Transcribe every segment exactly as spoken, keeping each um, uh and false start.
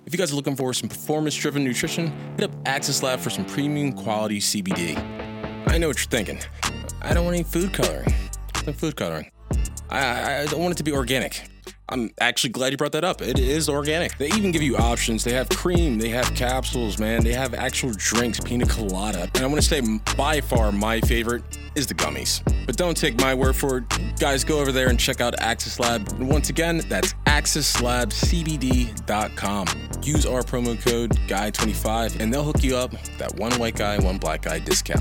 If you guys are looking for some performance-driven nutrition, hit up Axis Lab for some premium quality C B D. I know what you're thinking. I don't want any food coloring. No food coloring. I, I, I don't want it to be organic. I'm actually glad you brought that up. It is organic. They even give you options. They have cream. They have capsules, man. They have actual drinks, pina colada. And I want to say by far my favorite is the gummies. But don't take my word for it. Guys, go over there and check out Axis Lab. And once again, that's axis lab c b d dot com. Use our promo code G U Y twenty-five and they'll hook you up with that one white guy, one black guy discount.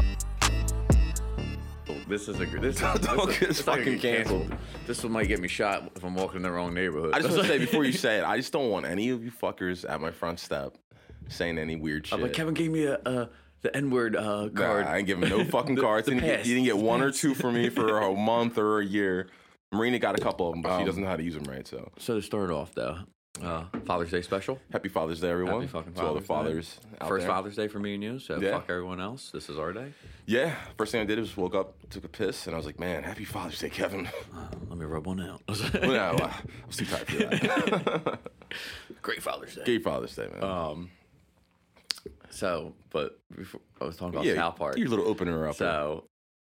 This is a this is, this is, It's fucking canceled. This one might get me shot if I'm walking in the wrong neighborhood. I just want to say before you say it, I just don't want any of you fuckers at my front step saying any weird shit. Uh, but Kevin gave me a uh, the N-word uh, card. Nah, I ain't giving no fucking the, cards. the he, didn't get, he didn't get one or two for me for a month or a year. Marina got a couple of them, but um, she doesn't know how to use them right. So, so to start off though, uh, Father's Day special. Happy Father's Day, everyone. Happy fucking to all the Father's fathers out First there. Father's Day for me and you. So Yeah. fuck everyone else. This is our day. Yeah. First thing I did was woke up, took a piss, and I was like, "Man, Happy Father's Day, Kevin." Uh, let me rub one out. Well, no, I was too tired for that. Great Father's Day. Great Father's Day, man. Um. So, but before, I was talking about yeah, South Park. your little opener up. So,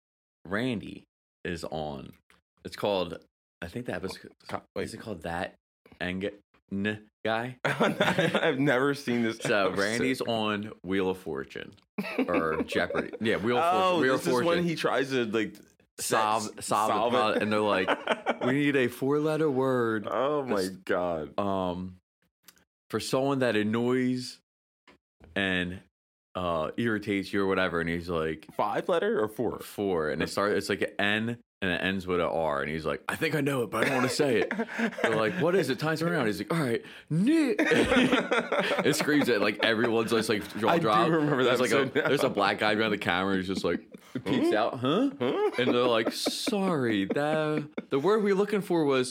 Randy is on. It's called. I think the episode. Wait. Is it called that? Eng n guy. I've never seen this. So episode. Randy's on Wheel of Fortune or Jeopardy. Yeah, Wheel of Oh, Fortune. Wheel of this is Fortune. when he tries to like solve set- solve, solve the it. problem, and they're like, we need a four letter word. Oh my That's- god. Um, for someone that annoys and uh irritates you or whatever, and he's like Five letter or four? four, and it starts. It's like an N. And it ends with an R, and he's like, I think I know it, but I don't want to say it. They're like, what is it? Times around. He's like, all right, Nick. It screams at like everyone's just like jaw I drop. do remember that There's like a, episode now. there's a black guy behind the camera who's just like peeks out, huh? Huh? And they're like, sorry, the the word we were looking for was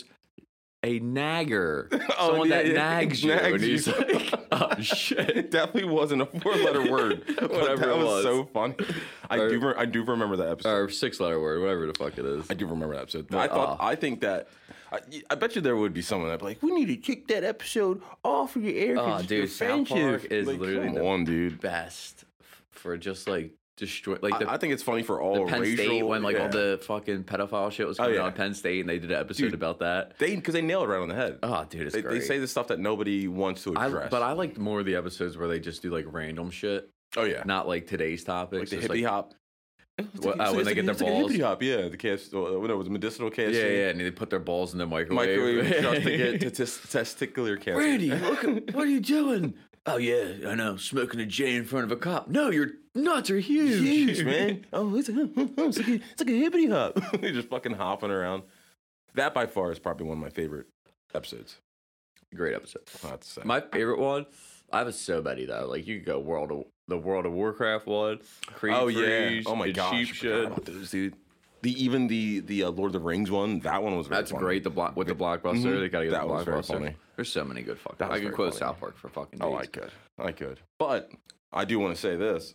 a nagger. Oh, Someone yeah, that yeah. nags you. Nags And he's you. like, oh shit. It definitely wasn't a four-letter word. but Whatever that it was, was. so funny. I Or- do. Re- I do remember that episode. Or six letter word, whatever the fuck it is. I do remember that episode. But, I thought. uh, I think that. I, I bet you there would be someone that'd be like, "We need to kick that episode off of your air." 'cause Oh, it's dude, South offensive." Park is like, literally come the on, dude. best f- for just like destroy like the, I, I think it's funny for all the Penn racial. State when like yeah. all the fucking pedophile shit was Oh, coming yeah. out of Penn State and they did an episode Dude, about that. they because they nail it right on the head. Oh, dude, it's they, great. they say the stuff that nobody wants to I, address. but I liked more of the episodes where they just do like random shit, oh yeah, not like today's topics. like the It's hippie hop. It's What- like- oh, when it's they like- get it's their like a balls? hippie hop, yeah. The K F C, what it was medicinal K F C. Yeah, yeah, and they put their balls in the microwave. Microwave just to get to tes- testicular cancer. Randy, look, at- what are you doing? Oh yeah, I know, smoking a J in front of a cop. No, your nuts are huge, huge, man. Oh, it's, a, it's, like a, it's like a hippity hop. You're just fucking hopping around. That by far is probably one of my favorite episodes. Great episode. I have to say. My favorite one, I have so many though. Like you could go World of the World of Warcraft one, Creed oh yeah. Freeze, Oh my and gosh. I Sheep forgot Shed. about those, dude. The even the the uh, Lord of the Rings one. That one was very That's funny. great. The block with the blockbuster, Mhm. they gotta get That the was very blockbuster. funny. There's so many good fucking. That was I can very quote funny. South Park for fucking days. Oh, I could. I could. But I do want to say this.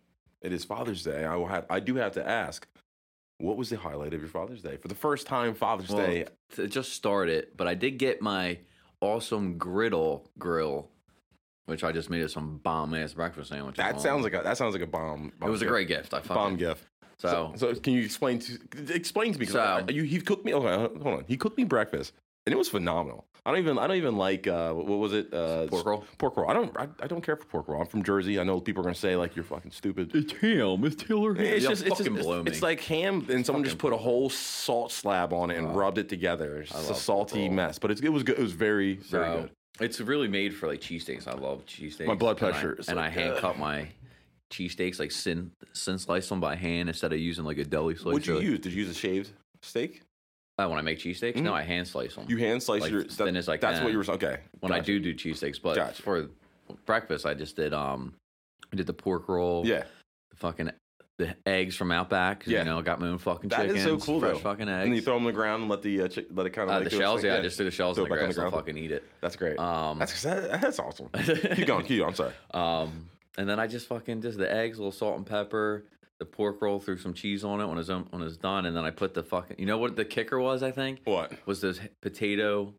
It is Father's Day. I will have, I do have to ask, what was the highlight of your Father's Day? For the first time Father's Well, Day. it just started, but I did get my awesome griddle grill, which I just made as some bomb ass breakfast sandwiches. That on. sounds like a that sounds like a bomb. bomb It was a gift. great gift. I fucking bomb gift. So, so, so can you explain to explain to me? 'cause So- I- you, he cooked me. Okay, hold on. He cooked me breakfast, and it was phenomenal. I don't even I don't even like uh, what was it? Uh, pork roll. Pork roll. I don't I, I don't care for pork roll. I'm from Jersey. I know people are gonna say like you're fucking stupid. It's ham. It's Taylor ham. It's Yeah, just, it's, fucking just blow it's, me. it's like ham, and someone just Fucking put a whole salt slab on it and Oh. rubbed it together. It's I just a love salty pork roll. mess, but it's, it was good. It was very, very So, good. It's really made for like cheesesteaks. I love cheesesteaks. My blood And I- pressure is And I, like, hand uh, cut my cheesesteaks, like sin sin slice them by hand instead of using like a deli slicer. What'd you use? Did you use a shaved steak? Uh, when I make cheesesteaks, no, I hand slice them. You hand slice Like, your. thin as I That's can. what you were. Okay. when I gotcha. do do cheesesteaks, but Gotcha. for breakfast, I just did um, I did the pork roll. Yeah, The fucking the eggs from Outback. 'Cause, Yeah. You know, got my own fucking that chickens. is so cool fresh though. fucking eggs. And then you throw them on the ground and let the uh, chick, let it kind of uh, like the go shells, thing. yeah, I just do the shells Throw in the it back on grass. the I'll ground. fucking eat it. That's great. Um, that's that, that's awesome. keep going. Keep going. I'm sorry. Um, and then I just fucking just the eggs, a little salt and pepper, the pork roll, threw some cheese on it when it's um, when it's done, and then I put the fucking. You know what the kicker was? I think What? was this potato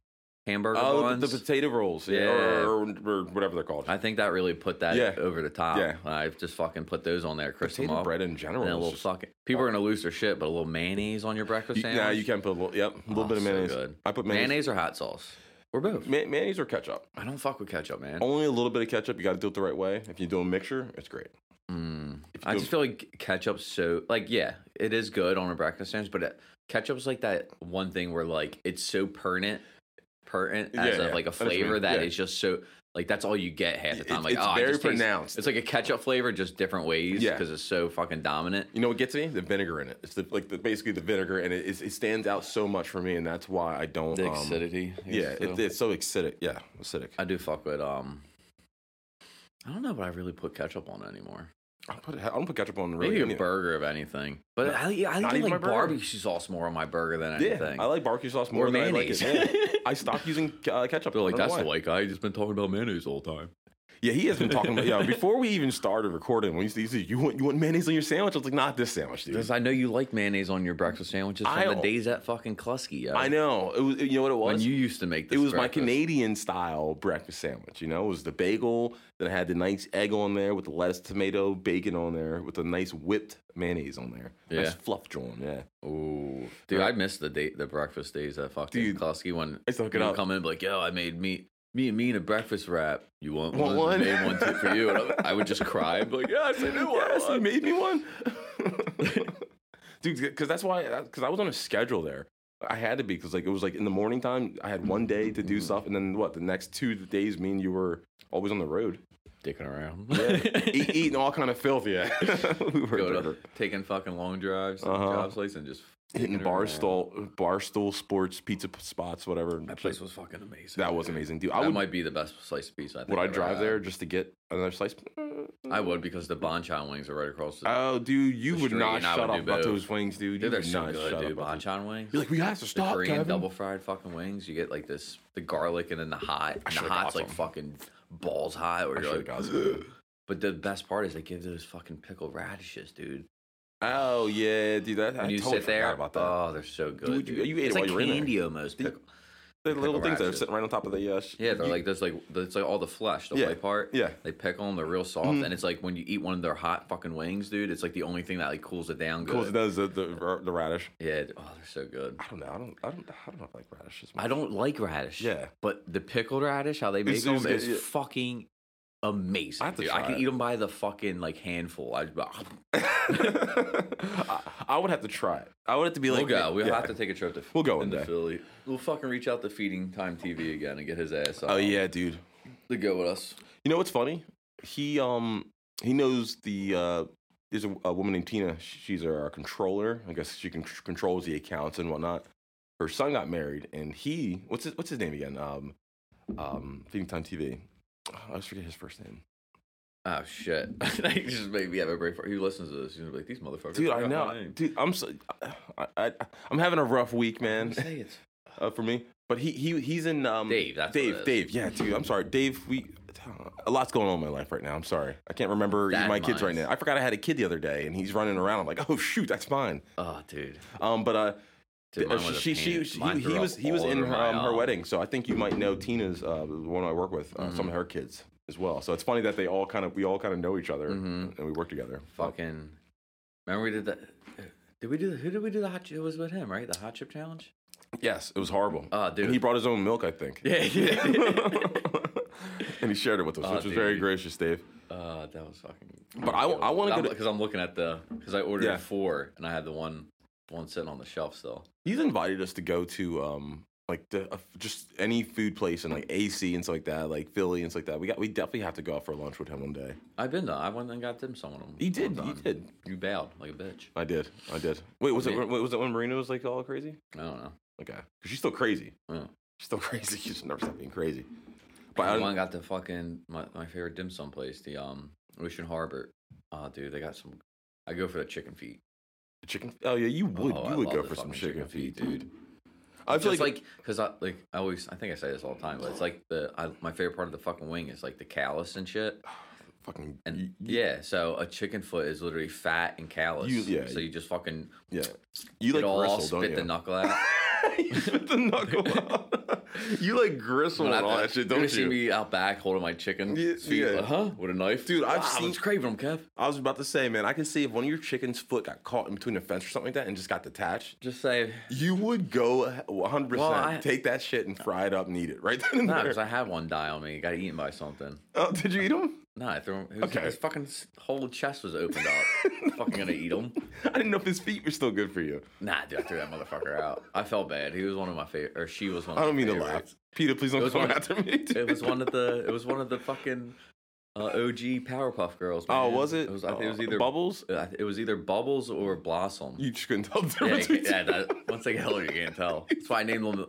hamburger Oh, buns. the, the potato rolls, yeah, Yeah. or, or, or whatever they're called. I think that really put that Yeah. over the top. Yeah. I've just fucking put those on there, crisp them Potato up. bread in general. And a is little just- fucking. People are gonna lose their shit, but a little mayonnaise on your breakfast You, sandwich. nah, you can put a little. Yep, a little Oh, bit of so mayonnaise. good. I put mayonnaise. mayonnaise. or hot sauce, or both. Ma- mayonnaise or ketchup. I don't fuck with ketchup, man. Only a little bit of ketchup. You got to do it the right way. If you do a mixture, it's great. Mm. If you I do- just feel like ketchup's so like yeah, it is good on a breakfast sandwich, but it, ketchup's like that one thing where like it's so pertinent, pertinent as Yeah, a, yeah. like a I know what you flavor mean. that Yeah. is just so like that's all you get half the time. It- Like it's oh, I very just taste- pronounced. It's like a ketchup flavor, just different ways. Yeah. because it's so fucking dominant. You know what gets me? The vinegar in it. It's the, like the, basically the vinegar, and it, it stands out so much for me, and that's why I don't. The um, acidity. Yeah, is it, so- it's so acidic. Yeah, acidic. I do fuck with um. I don't know, but I really put ketchup on it anymore. I put I don't put ketchup on really. Maybe a any- burger of anything, but I, I not even even my like burger. barbecue sauce more on my burger than anything. Yeah, I like barbecue sauce more Or than mayonnaise. I like it. Yeah. I stopped using uh, ketchup. They're like, I don't that's know the why. white guy. He's just been talking about mayonnaise all the time. Yeah, he has been talking about. Yeah, before we even started recording, when he said, "You want you want mayonnaise on your sandwich?" I was like, "Not this sandwich, dude." Because I know you like mayonnaise on your breakfast sandwiches from I- the days at fucking Klusky. Yo. I know. It was. You know what it was? When you used to make this It was my breakfast. Canadian style breakfast sandwich. You know, it was the bagel that had the nice egg on there with the lettuce, tomato, bacon on there with a nice whipped mayonnaise on there. Nice Yeah. fluff drawn. Yeah. Ooh, dude, Right. I miss the day, the breakfast days at fucking Dude, Klusky when I used to hook it you would up. come in and be like, yo, I made me. Me and me in a breakfast wrap. You want Want one? one? I made one too for you. And I, I would just cry. I'd be like, yes, I do want Yes, he one. made me one. Dude, because that's why. Because I was on a schedule there. I had to be because like it was like in the morning time. I had one day to do stuff, and then what? The next two days, me and you were always on the road. Dicking around. Eat, eating all kind of filth. Yeah, we were Go to, taking fucking long drives to Uh-huh. the job sites and just hitting dicking around. barstool, barstool sports, pizza p- spots, whatever. That place was fucking amazing. That was dude. amazing, dude. That I would, might be the best slice of pizza. I think would I I've drive ever there had. just to get another slice? I would because the Bonchon wings are right across the. Oh, dude, you The would street, not and I shut would up do about both. those wings, dude. Dude, You they're would so not good, shut dude. up about those. Bonchon wings. You're like, we have to The stop, Korean Kevin. double fried fucking wings. You get like this, the garlic and then the hot. And the should've hot's got like some. fucking balls hot. Or I you're should've like, got some. but the best part is they give those fucking pickled radishes, dude. Oh yeah, dude. That When I you totally sit there, forgot about that. oh, they're so good. Dude, you- dude. you ate it it's while like you were in there. candy almost. Did- Pickle. the little pickle things that are radishes. sitting right on top of the. Uh, sh- Yeah, they're you- like there's like it's like all the flesh, the Yeah, white part. yeah. They pickle them. They're real soft, Mhm. and it's like when you eat one of their hot fucking wings, dude. It's like the only thing that like cools it down good. Cool as it does the, the the radish. Yeah. Oh, they're so good. I don't know. I don't. I don't. I don't know if I like radishes. I don't like radish. Yeah. But the pickled radish, how they make It's- them, it's is good, yeah. fucking amazing. I have to dude. try I can it. eat them by the fucking like handful. I, I, I would have to try it. I would have to be like. we'll go. We'll yeah. have to take a trip to. We'll go one into day. Philly. We'll fucking reach out to Feeding Time T V again and get his ass. Oh um, yeah, dude. to go with us. You know what's funny? He um he knows the uh there's a, a woman named Tina. She's our controller. I guess she can controls the accounts and whatnot. Her son got married, and he what's his what's his name again? Um um Feeding Time T V. I always forget his first name. Oh shit! He just made me have a break for. He listens to this. He's gonna be like, these motherfuckers. Dude, I forgot know. my name." Dude, I'm so I, I I'm having a rough week, man. Say it. Uh, for me, but he he he's in um Dave, that's what Dave it is. Dave. Yeah, dude. I'm sorry, Dave. We a lot's going on in my life right now. I'm sorry. I can't remember That my kids right minds. now. I forgot I had a kid the other day, and he's running around. I'm like, oh shoot, that's mine. Oh, dude. Um, but uh, Dude, uh, mine was a she she, pain. she Mine he, threw he up was he was all in over her, my, um, her um, wedding, so I think you might know Tina's uh, the one I work with, uh, some of her kids as well. So it's funny that they all kind of we all kind of know each other Mhm. and we work together. Fucking. Remember we did that? Did we do? Who did we do the hot? It was with him, right? The hot chip challenge. Yes, it was horrible. Oh, dude. And he brought his own milk, I think. Yeah, yeah. And he shared it with us, Oh, which was very dude. gracious, Dave. Uh, that was fucking. But I, I want to go to. because I'm looking at the because I ordered Yeah. four and I had the one one sitting on the shelf still. He's invited us to go to um like the, uh, just any food place in like A C and stuff like that, like Philly and stuff like that. We got we definitely have to go out for lunch with him one day. I've been though. I went and got them some of them. He did, one he time. did. You bowed like a bitch. I did, I did. Wait, was it Yeah. wait, was it when Marina was like all crazy? I don't know. Okay, because she's still crazy. Oh. She's still crazy. She just never stopped being crazy. But But I I don't, got the fucking my, my favorite dim sum place, the um Ocean Harbor. Oh, dude, they got some. I go for the chicken feet. chicken. Oh yeah, you would Oh, I you would love go the for some fucking chicken, chicken feet, feet, dude. I feel Just like, like because I like I always I think I say this all the time, but it's like the I, my favorite part of the fucking wing is like the callus and shit. fucking And you- yeah, so a chicken foot is literally fat and callus. You- yeah, So you just fucking yeah. You like it all bristle, spit don't you? the knuckle out. You spit the knuckle out. You like gristle and all that shit, don't you? you? See me out back holding my chicken Yeah, feet, yeah. like, huh? With a knife, Dude, I've wow, seen- I was craving them, Kev. I was about to say, man, I can see if one of your chicken's foot got caught in between a fence or something like that and just got detached, Just say you would go one hundred percent, Well, I- take that shit and fry it up and eat it right then and no, there. because I had one die on me. Got eaten by something. Oh, did you eat them? No, I threw him. His, Okay. his fucking s- whole chest was opened up. Fucking gonna eat him. I didn't know if his feet were still good for you. Nah, dude, I threw that motherfucker out. I felt bad. He was one of my favorite, or she was one. Of I don't my mean to favorites. laugh. Peter, please It don't was come one of- after me. dude. It was one of the. It was one of the fucking uh, O G Powerpuff Girls. Oh, man. was it? It was. I think it was Uh, either Bubbles? uh, It was either Bubbles or Blossom. You just couldn't tell the yeah, difference. yeah, between- yeah that, once they get older, you can't tell. That's why I named them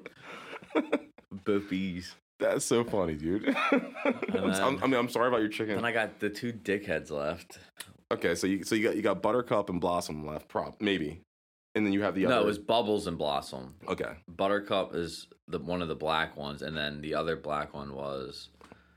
both bees. That's so funny, dude. I'm, then- I'm- I mean, I'm sorry about your chicken. And I got the two dickheads left. Okay, so you so you got you got Buttercup and Blossom left, prop maybe, and then you have the other. No, it was Bubbles and Blossom. Okay. Buttercup is the one of the black ones, and then the other black one was.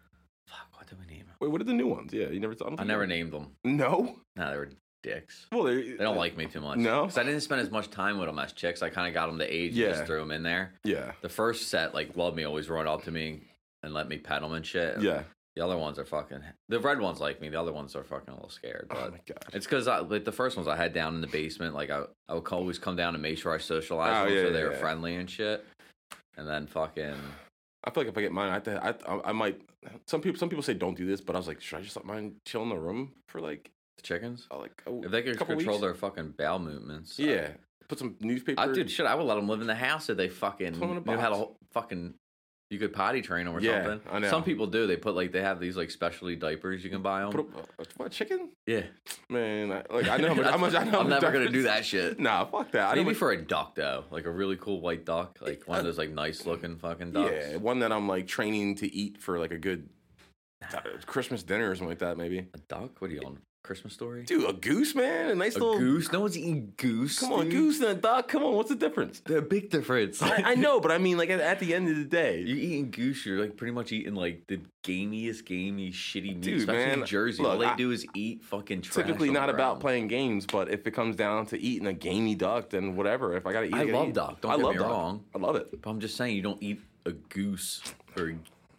Fuck, what did we name them? Wait, what are the new ones? Yeah, you never thought. I never named them. No. No, they were dicks. Well, they They don't like me too much. No? because I didn't spend as much time with them as chicks. I kind of got them to age Yeah. and just threw them in there. Yeah. The first set, like, loved me, always run up to me and let me pet them and shit. Yeah. The other ones are fucking. The red ones like me. The other ones are fucking a little scared. But Oh my god. it's because like the first ones I had down in the basement. Like I, I would always come down and make sure I socialized Oh, with them yeah, so yeah, they were yeah. friendly and shit. And then fucking. I feel like if I get mine, I, th- I I I might. Some people some people say don't do this, but I was like, should I just let mine chill in the room for like The chickens? uh, like a, If they could couple control weeks? their fucking bowel movements. Yeah. Put some newspaper. I, dude, shit, I would let them live in the house if they fucking Put 'em in a knew how to box. ho- fucking. You could potty train them or Yeah, something. I know. Some people do. They put like they have these like specialty diapers you can buy them. Put a, what chicken? Yeah, Man, I, like I know how much. how much I know how I'm much never gonna diapers- do that shit. Nah, fuck that. I Maybe know for a duck though, like a really cool white duck, like one of those like nice looking fucking ducks. Yeah, one that I'm like training to eat for like a good uh, Christmas dinner or something like that, maybe. A duck? What are you on? Christmas story? Dude, a goose, man, a nice a little goose? No one's eating goose. Come on, dude. goose and a duck. Come on, what's the difference? They're a big difference. I, I know, but I mean, like at, at the end of the day, You're eating goose. You're like pretty much eating like the gamiest, gamey, shitty meat. Dude, especially man, in Jersey. look, All they I- do is eat fucking trash. typically on the not about ground. playing games. But if it comes down to eating a gamey duck, then whatever. If I gotta eat, I gotta love eat. duck, don't I get love me duck. wrong. I love it. But I'm just saying, you don't eat a goose or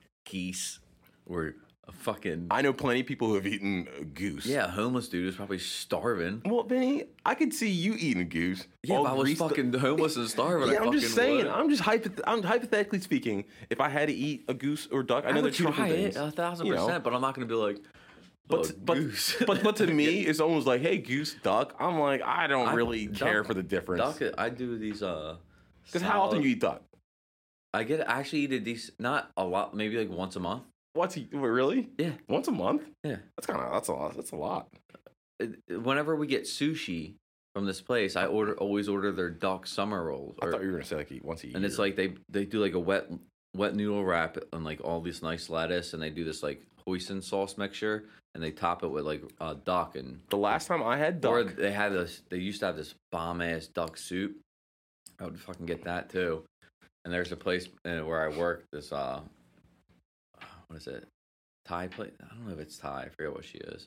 geese or a fucking. I know plenty of people who have eaten a goose. Yeah, a homeless dude is probably starving. Well, Vinny, I could see you eating a goose. Yeah, all if I was greased up- fucking homeless and starving. Yeah, I I'm just fucking saying. would. I'm just hypoth- I'm hypothetically speaking. If I had to eat a goose or duck, I know I they're would two try different it things. a thousand you know. percent, but I'm not gonna be like. But "Oh, but, goose." but but to me, it's almost like, hey, goose, duck. I'm like, I don't I- really care duck- for the difference. Duck, I do these. Uh, Because how often salad- you eat duck? I get I actually eat a decent, not a lot, maybe like once a month. What's he? Wait, really? Yeah, Once a month? yeah. That's kind of that's a lot. That's a lot. It- Whenever we get sushi from this place, I order always order their duck summer rolls. I or- thought you were gonna say like eat once a year. and it's like they they do like a wet wet noodle wrap and like all this nice lettuce, and they do this like hoisin sauce mixture, and they top it with like uh, duck and. the last time I had duck. Or they had this. They used to have this bomb ass duck soup. I would fucking get that too. And there's a place uh, where I work. This uh, what is it? Thai place? I don't know if it's Thai. I forget what she is.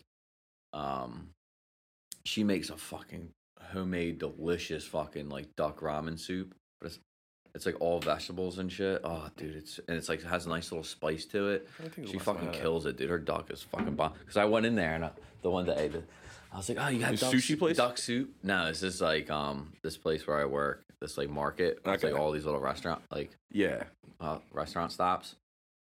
Um, she makes a fucking homemade, delicious fucking like duck ramen soup. But it's it's like all vegetables and shit. Oh, dude, it's and it's like it has a nice little spice to it. I think the She last time I fucking had it. kills it, dude. Her duck is fucking bomb. Because I went in there and I, the one day, the, I was like, "Oh, you got This duck, sushi place? duck soup?" No, this is like um this place where I work. This like market. It's Okay. like all these little restaurant like Yeah. uh, restaurant stops.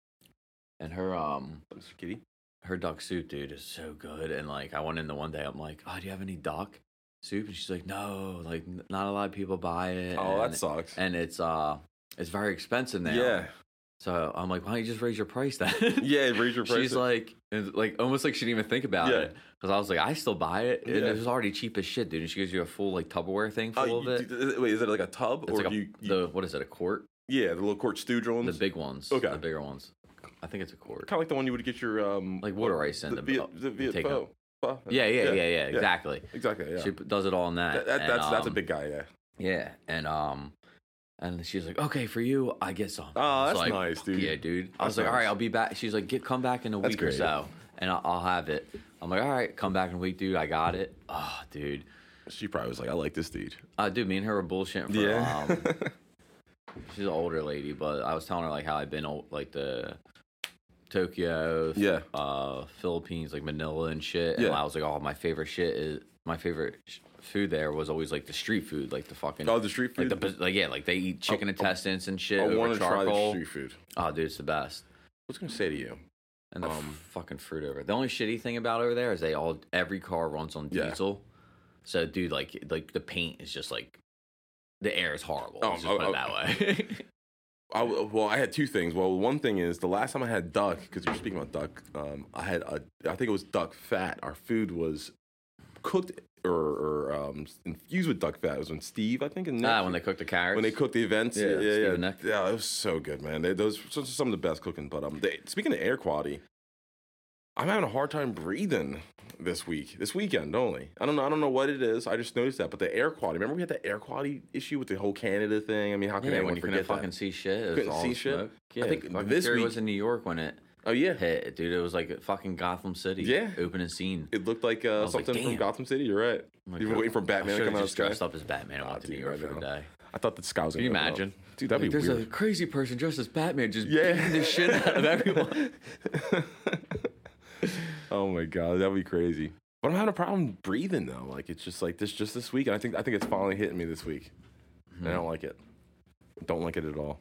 And her um Mister Kitty. her duck soup, dude, is so good. And like I went in the one day, I'm like, "Oh, do you have any duck soup?" And she's like, "No, like n- not a lot of people buy it." Oh, and, that sucks. and it's uh it's very expensive now. Yeah. So I'm like, why don't you just raise your price then? Yeah. Raise your price. She's like, and like almost like she didn't even think about Yeah. it. Because I was like, I still buy it. And Yeah. it was already cheap as shit, dude. And she gives you a full like Tupperware thing Oh, full you- of it. d- wait, is it like a tub It's or like a, you, you? the what is it? A quart? Yeah, the little quart stew The ones. big ones. Okay. The bigger ones. I think it's a quart. Kind of like the one you would get your um Like water ice in the, the- Viet, the Viet take Pho. Pho. Yeah, yeah, yeah, yeah. Exactly. Exactly. Yeah. She p- does it all in that. That, that, And, that's that's a um, big guy. Yeah. Yeah, and um, and she's like, okay, for you, I get some. Oh, I was that's like, nice, dude. Yeah, dude. I That's was like, all nice. right, I'll be back. She's like, get come back in a That's week or great. so, and I'll, I'll have it. I'm like, all right, come back in a week, dude. I got it. Oh, dude. She probably was like, I like this dude. Uh, dude, me and her were bullshitting for Yeah. um, she's an older lady, but I was telling her like how I've been old, like the Tokyo, Yeah. uh, Philippines, like Manila and shit. Yeah. And I was like, oh, my favorite shit is my favorite sh- food there was always like the street food, like the fucking Oh, the street food. like the like yeah, like they eat chicken intestines and shit I over want to try charcoal. the street food. Oh, dude, it's the best. I was gonna say to you. And the Um, f- fucking fruit over. The only shitty thing about over there is they all every car runs on Yeah. diesel. So, dude, like like the paint is just like the air is horrible. Oh, Let's just oh, put it oh. that way. I, well, I had two things. Well, one thing is the last time I had duck, because you're speaking about duck, um, I had a, I think it was duck fat. Our food was cooked or, or um, infused with duck fat. It was when Steve, I think, and Nick, ah, when they cook the carrots. when they cooked the events. Yeah, Yeah, yeah, Steve yeah. and Nick. Yeah, it was so good, man. They, those those are some of the best cooking. But um, they, speaking of air quality, I'm having a hard time breathing this week, this weekend only. I don't know. I don't know what it is. I just noticed that. But the air quality. Remember we had that air quality issue with the whole Canada thing. I mean, how can Yeah, anyone when you couldn't forget fucking that? see shit. It was Couldn't all see shit? smoke. Yeah, I think fucking this Fury week- was in New York when it Oh yeah, hit, dude. It was like a fucking Gotham City. Yeah. Opening scene. it looked like uh, was like, something from damn. Gotham City. You're right. I'm like, You've been waiting for I Batman to should've come out of the just sky. dressed up as Batman and Oh, went to New dude, York I for the know. day. I thought the sky was Can gonna you open up. imagine? Dude, that'd Like, be there's weird. a crazy person dressed as Batman just Yeah. beating the shit out of everyone. Oh my god, that'd be crazy. But I'm having a problem breathing though. Like it's just like this, just this week, and I think I think it's finally hitting me this week. And I don't like it. Don't like it at all.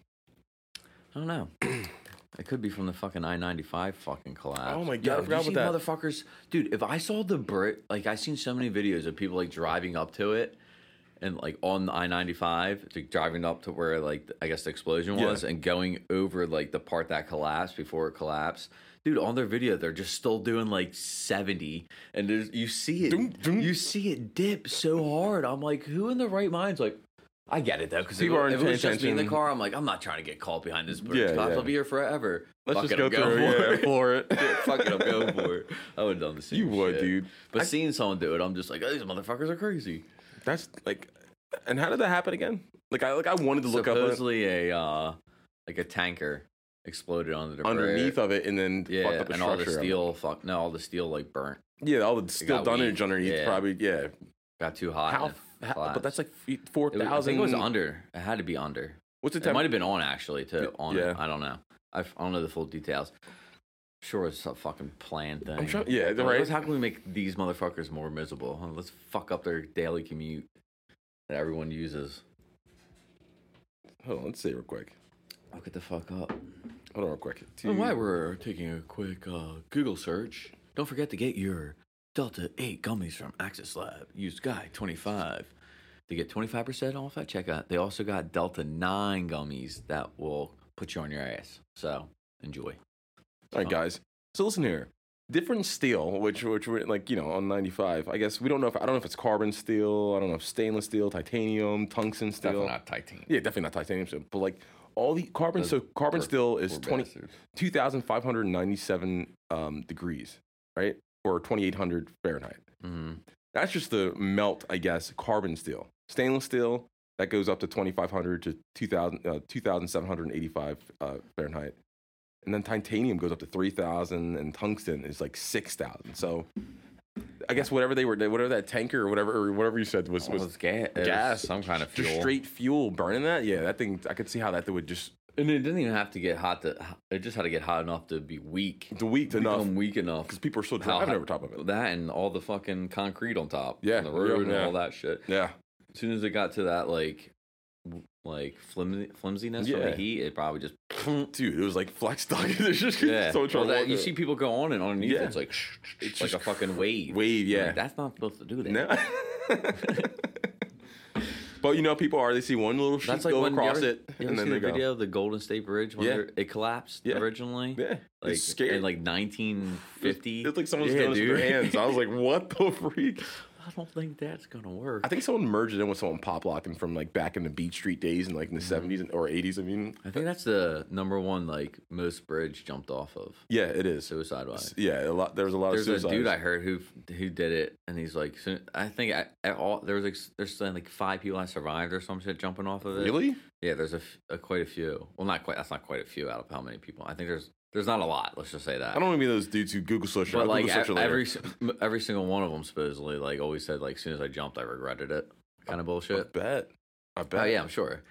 I don't know. It could be from the fucking I ninety-five fucking collapse. Oh my God, Yo, I did forgot you see about that. motherfuckers? Dude, if I saw the Brit, like I seen so many videos of people like driving up to it, and like on the I ninety-five, like, driving up to where like I guess the explosion Yeah. was, and going over like the part that collapsed before it collapsed. Dude, on their video, they're just still doing like seventy, and there's you see it, Doom, doom. you see it dip so hard. I'm like, who in the right mind's like? I get it though, because if, People aren't if it was paying just me in the attention. car, I'm like, I'm not trying to get caught behind this bridge. Yeah, Cops, yeah. I'll be here forever. Let's Fuck just it, go I'm through going it. for Yeah, it. for it. Yeah, fuck it, I'm going for it. I would have done the same. You would, shit. dude. But I- seeing someone do it, I'm just like, oh, these motherfuckers are crazy. That's like, and how did that happen again? Like I like I wanted to look up Supposedly a uh, like a tanker exploded under the underneath bridge. of it and then Yeah, fucked up the and all the structure of it. steel, fuck no, all the steel like burnt. Yeah, all the steel got dunnage weak. underneath. Yeah. Probably yeah. Got too hot. How, and it how? But collapsed. that's like four It was- I thousand. think it was under. It had to be under. What's the It temp? might have been on actually too. On Yeah. it. I don't know. I, f- I don't know the full details. Sure, it's a fucking planned thing. I'm sure. Yeah, Like, right. let's- How can we make these motherfuckers more miserable? Huh? Let's fuck up their daily commute that everyone uses. Hold on, let's see real quick. I'll get the fuck up. Hold on real quick. And while we're taking a quick uh, Google search, don't forget to get your Delta eight gummies from Axis Lab. Use Guy twenty-five to get twenty-five percent off at checkout. They also got Delta nine gummies that will put you on your ass. So, enjoy. All right, guys. So listen here. Different steel, which which we're like you know on ninety-five. I guess we don't know if I don't know if it's carbon steel. I don't know if stainless steel, titanium, tungsten steel. titanium. Yeah, definitely not titanium steel. But like all the carbon, Those so carbon poor- steel is poor twenty bastards. two thousand five hundred ninety-seven um, degrees, right, or twenty-eight hundred Fahrenheit. Mm-hmm. That's just the melt, I guess. Carbon steel, stainless steel that goes up to twenty-five hundred to two thousand, uh, two thousand seven hundred eighty-five uh, Fahrenheit. And then titanium goes up to three thousand, and tungsten is like six thousand. So I guess whatever they were, whatever that tanker or whatever, or whatever you said was, was Was gas, it was gas. some kind of fuel. just straight fuel burning that. Yeah, that thing, I could see how that would just, And it didn't even have to get hot. To, it just had to get hot enough to be weak. the weak enough, Become weak enough. because people are still How- driving over top of it. That and all the fucking concrete on top. Yeah, on the road and yeah. all that shit. Yeah. As soon as it got to that like, w- like flimsy, flimsiness from Yeah. the heat, it probably just Dude, it was like flex stock. It's just yeah. so Well, trouble. that, you see people go on and underneath Yeah. it's like It's it's like just a fucking wave. wave, You're yeah. like, that's not supposed to do that. No. But you know, people are, they see one little sheet That's like go when across you ever, it, you ever and then see they the go. video of the Golden State Bridge when Yeah. they're- it collapsed Yeah. originally. Yeah. Like It's scary. in like nineteen fifty. It's like someone's yeah, doing this with dude. their hands. I was like, what the freak? I don't think that's gonna work. I think someone merged it in with someone pop locking from like back in the Beach Street days and like in the seventies or eighties. I mean, I think that's the number one like most bridge jumped off of yeah, it is. suicide wise. Yeah, a lot. There was a lot There's of a suicides. dude I heard who who did it, and he's like, so- I think I, at all there was like s- there's like five people that survived or some shit jumping off of it. Really? Yeah, there's a, f- a quite a few. Well, not quite. That's not quite a few out of how many people. I think there's there's not a lot. Let's just say that. I don't want to be those dudes who Google search. But I'll like Google search it e- later. every s- m- every single one of them supposedly like always said like as soon as I jumped I regretted it kind of I bullshit. bet. I bet. Oh yeah, I'm sure.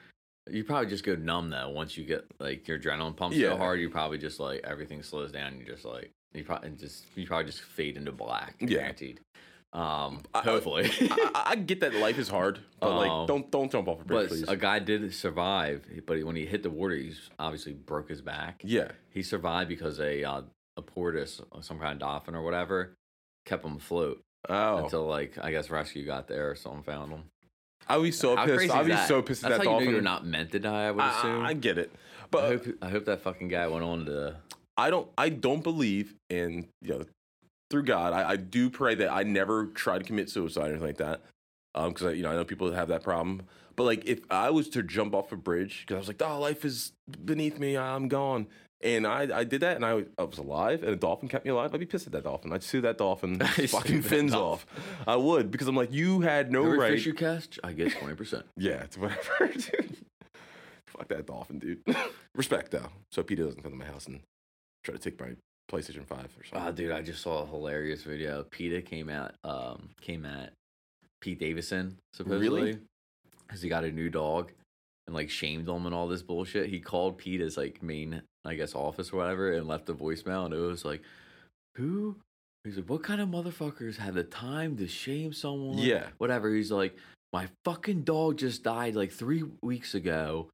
You probably just go numb though. Once you get like your adrenaline pumps Yeah. so hard, you probably just like everything slows down. You just like you probably just you probably just fade into black. Yeah. Guaranteed. Um, I- hopefully. I, I, I get that life is hard, but Um, like don't don't jump off a bridge, But please. a guy did survive, but when he hit the water, he obviously broke his back. Yeah. He survived because a uh, a porpoise, some kind of dolphin or whatever, kept him afloat Oh. until like I guess rescue got there or someone found him. I'd be so How pissed. crazy I'd is be that? so pissed at That's that how you dolphin. know you're not meant to die. I would I, assume. I, I get it, I but hope I hope that fucking guy went on to. I don't. I don't believe in you know through God. I, I do pray that I never try to commit suicide or anything like that. Um, because I you know I know people that have that problem. But like if I was to jump off a bridge because I was like, oh, life is beneath me. I'm gone. And I, I did that, and I, I was alive, and a dolphin kept me alive. I'd be pissed at that dolphin. I'd sue that dolphin I'd fucking sue that fins dolphin. off. I would because I'm like, you had no Every right. fish you catch, I get twenty percent. Yeah, it's whatever, dude. Fuck that dolphin, dude. Respect though, so Peter doesn't come to my house and try to take my PlayStation Five or something. Oh, dude, I just saw a hilarious video. PETA came at um came at Pete Davidson supposedly Really? because he got a new dog and like shamed him and all this bullshit. He called Pete his like main, I guess, office or whatever and left a voicemail, and it was like, who? He's like, what kind of motherfuckers had the time to shame someone? Yeah. Whatever. He's like, my fucking dog just died like three weeks ago.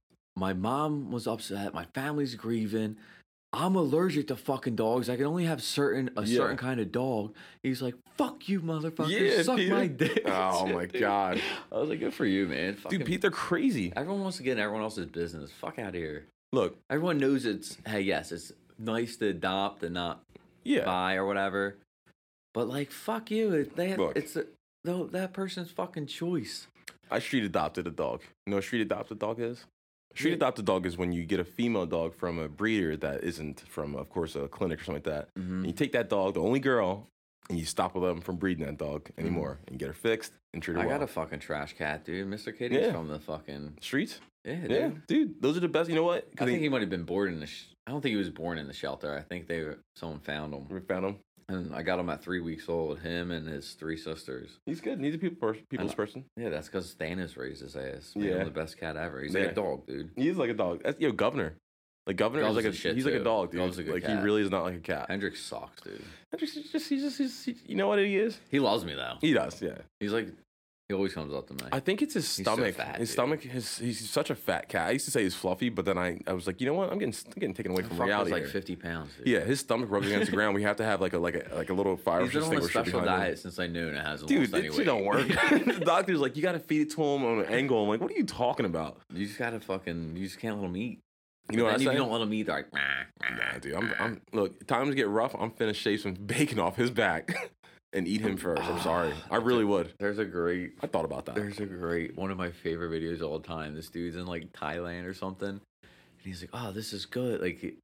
My mom was upset. My family's grieving. I'm allergic to fucking dogs. I can only have certain a Yeah. certain kind of dog. He's like, fuck you, motherfucker. Yeah, Suck Peter. my dick. Oh my Dude. god, I was like, good for you, man. Fucking, dude, Pete, they're crazy. everyone wants to get in everyone else's business. Fuck out of here. Look, Everyone knows it's, hey, yes, it's nice to adopt and not yeah, buy or whatever. But like, fuck you. It- They have, Look. it's a, no, that person's fucking choice. I street adopted a dog. You know what street adopted dog is? Street Yeah. adopted dog is when you get a female dog from a breeder that isn't from, of course, a clinic or something like that. Mhm. And you take that dog, the only girl, and you stop them from breeding that dog anymore, and you get her fixed and treat her Mm-hmm. I well. got a fucking trash cat, dude. Mister Kitty's Yeah. from the fucking, Streets? yeah, dude. Yeah, dude, those are the best. You know what? 'Cause I think they- he might have been born in the. Sh- I don't think he was born in the shelter. I think they were, someone found him, we found him. and I got him at three weeks old. Him and his three sisters. He's good. He's a people pers- people's know. person. Yeah, that's because Thanos raised his ass. Made Yeah. him the best cat ever. He's Yeah. like a dog, dude. He's like a dog. That's, yo, governor. Like governor is Gov's like a the shit, he's like a too. dog, dude. Gov's a good like cat. he really is not like a cat. Hendrix sucks, dude. Hendrix is just he's just he's, he, you know what he is? He loves me though. He does, yeah. He's like, he always comes up to me. I think it's his He's so stomach. fat, his dude. stomach. His he's such a fat cat. I used to say he's fluffy, but then I, I was like, you know what? I'm getting I'm getting taken away from Fuck was reality. like here. fifty pounds. Dude. Yeah, his stomach rubbing against the ground. We have to have like a like a like a little fire He's been on a extinguisher special behind him. diet since I knew, and it hasn't Dude, lost any this weight. shit don't work. The doctor's like, you got to feed it to him on an angle. I'm like, what are you talking about? You just gotta fucking. You just can't let him eat. You know But what I then if say? you don't let him eat, they're like, "Rah, rah, Nah, dude. I'm, rah." I'm look. Times get rough. I'm finna shave some bacon off his back and eat him first. I'm sorry. I really would. There's a great I thought about that. There's a great one of my favorite videos of all time. This dude's in like Thailand or something, and he's like, "Oh, this is good." Like, he-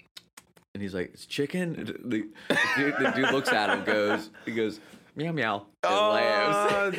and he's like, "It's chicken." And The, the, dude, the dude looks at him, goes, he goes, "Meow meow," and laughs. Oh,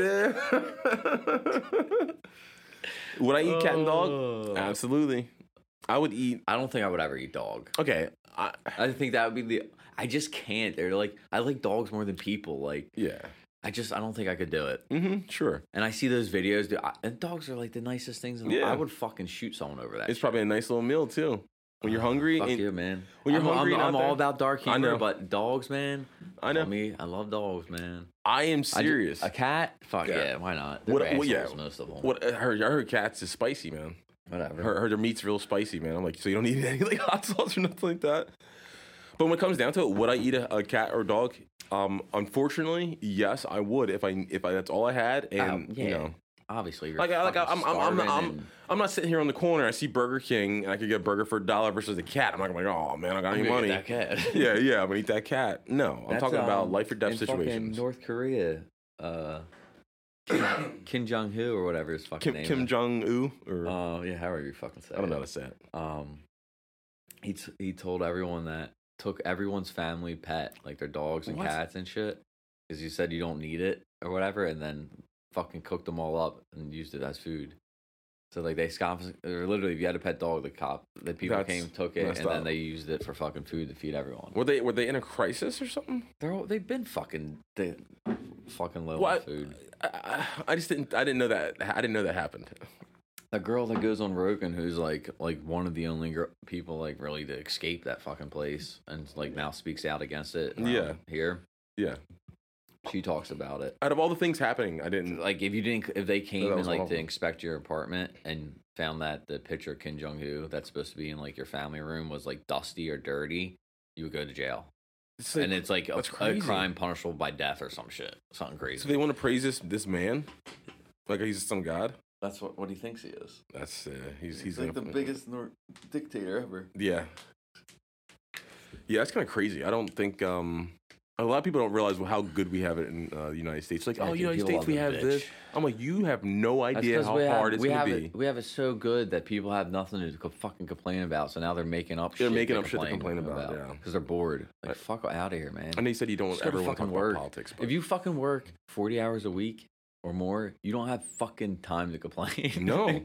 dude. Would I eat cat and dog? Oh. Absolutely. I would eat. I don't think I would ever eat dog. Okay. I, I think that would be the. I just can't. They're like, I like dogs more than people. Like, yeah. I just, I don't think I could do it. Mm-hmm. Sure. And I see those videos, dude, I, and dogs are like the nicest things. In the, Yeah. I would fucking shoot someone over that. It's probably a nice little meal too. When you're hungry. Fuck and- you, man. when you're I'm, hungry I'm, and I'm out all there- about dark I humor, know. but dogs, man. I know. Tell me, I love dogs, man. I am I ju- serious. a cat? Fuck Yeah. yeah, why not? They're What- assholes, what- yeah. most of them. What I heard, I heard cats is spicy, man. Whatever. I heard, heard their meat's real spicy, man. I'm like, so you don't eat any like hot sauce or nothing like that. But when it comes down to it, would I eat a, a cat or dog? Um, unfortunately, yes, I would if I if I that's all I had, and Oh, yeah. you know, Obviously, you're like I- like fucking I'm I'm I'm, starving I'm, and- I'm not sitting here on the corner. I see Burger King and I could get a burger for a dollar versus a cat. I'm not gonna be like, oh man, I got I'm any gonna money. get that cat. Yeah, yeah, I'm gonna eat that cat. No, I'm That's, talking about um, life or death in fucking situations. North Korea, uh, Kim, Kim Jong Ho or whatever his fucking Kim name Kim is. Jong Un, or Oh yeah, however you fucking say I don't it. know how to say it. Um, he t- he told everyone that took everyone's family pet, like their dogs and What? cats and shit, because you said you don't need it or whatever, and then fucking cooked them all up and used it as food. So like they scoffed, or literally, if you had a pet dog, the cop, the people That's came, took it, and messed then up. they used it for fucking food to feed everyone. Were they were they in a crisis or something? They're all, they've been fucking they fucking low Well, on I- food. I, I I just didn't I didn't know that I didn't know that happened. The girl that goes on Rogan, who's like like one of the only gr- people like really to escape that fucking place, and like now speaks out against it. um, Yeah. here Yeah. she talks about it. Out of all the things happening, I didn't. Like if you didn't, if they came that and was like awful. to inspect your apartment and found that the picture of Kim Jong Un that's supposed to be in like your family room was like dusty or dirty, you would go to jail. It's like- And it's like a, that's a crazy. crime punishable by death or some shit, something So crazy. they want to praise this this man, like he's some god. That's what what he thinks he is. That's uh, he's he's, He's like the gonna- biggest nor- dictator ever. Yeah. Yeah, that's kind of crazy. I don't think um a lot of people don't realize how good we have it in uh, the United States. Like, Yeah, oh, dude, United people States, love we the have bitch. this. I'm like, you have no That's idea 'cause how we have, hard it's we gonna have be. it, we have it so good that people have nothing to co- fucking complain about. So now they're making up. They're shit making to up shit to complain about, yeah. because they're bored. Like Right. fuck out of here, man. And they said you don't Just go to ever want to fucking talk work. about politics. But If you fucking work forty hours a week or more, you don't have fucking time to complain. no,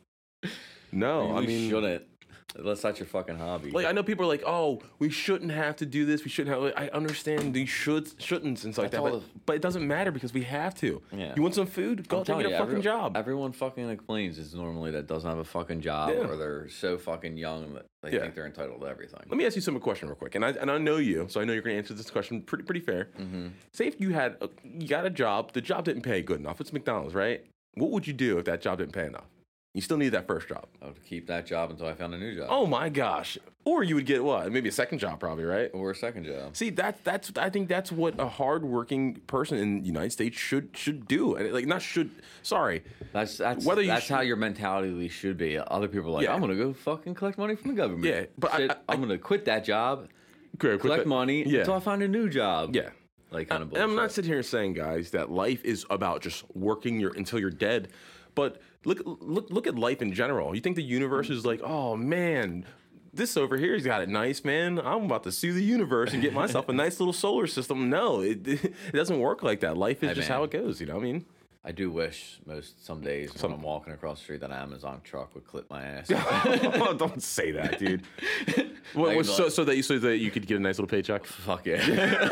no, You I mean, shouldn't. Unless that's your fucking hobby. like I know people are like, oh, we shouldn't have to do this. We shouldn't have. Like, I understand these should shouldn'ts and stuff like That's that, all but, but it doesn't matter because we have to. Yeah. You want some food? Go I'm out there and telling get a you, fucking every- job. Everyone fucking that complains is normally that doesn't have a fucking job Yeah. or they're so fucking young that they Yeah. think they're entitled to everything. Let me ask you some question real quick, and I and I know you, so I know you're gonna answer this question pretty pretty fair. Mm-hmm. Say if you had a, you got a job, the job didn't pay good enough. It's McDonald's, right? What would you do if that job didn't pay enough? You still need that first job. I would keep that job until I found a new job. Oh my gosh! Or you would get what? Maybe a second job, probably, right? Or a second job. See, that that's I think that's what a hardworking person in the United States should should do. And, Like not should. Sorry. That's that's Whether you that's sh- how your mentality should be. Other people are like, Yeah. I'm gonna go fucking collect money from the government. Yeah, but I- Shit, I- I'm gonna quit that job, Great, collect money Yeah. until I find a new job. Yeah. Like kind of And bullshit. I'm not sitting here saying, guys, that life is about just working your until you're dead. But look, look, look at life in general. You think the universe is like, oh man, this over here, he's got it nice, man. I'm about to sue the universe and get myself a nice little solar system. No, it, it doesn't work like that. Life is Hey, just man. how it goes. You know what I mean? I do wish most some days Some- when I'm walking across the street that Amazon truck would clip my ass. Oh, don't say that, dude. What, Like, what, so, so that you so that you could get a nice little paycheck. Fuck yeah.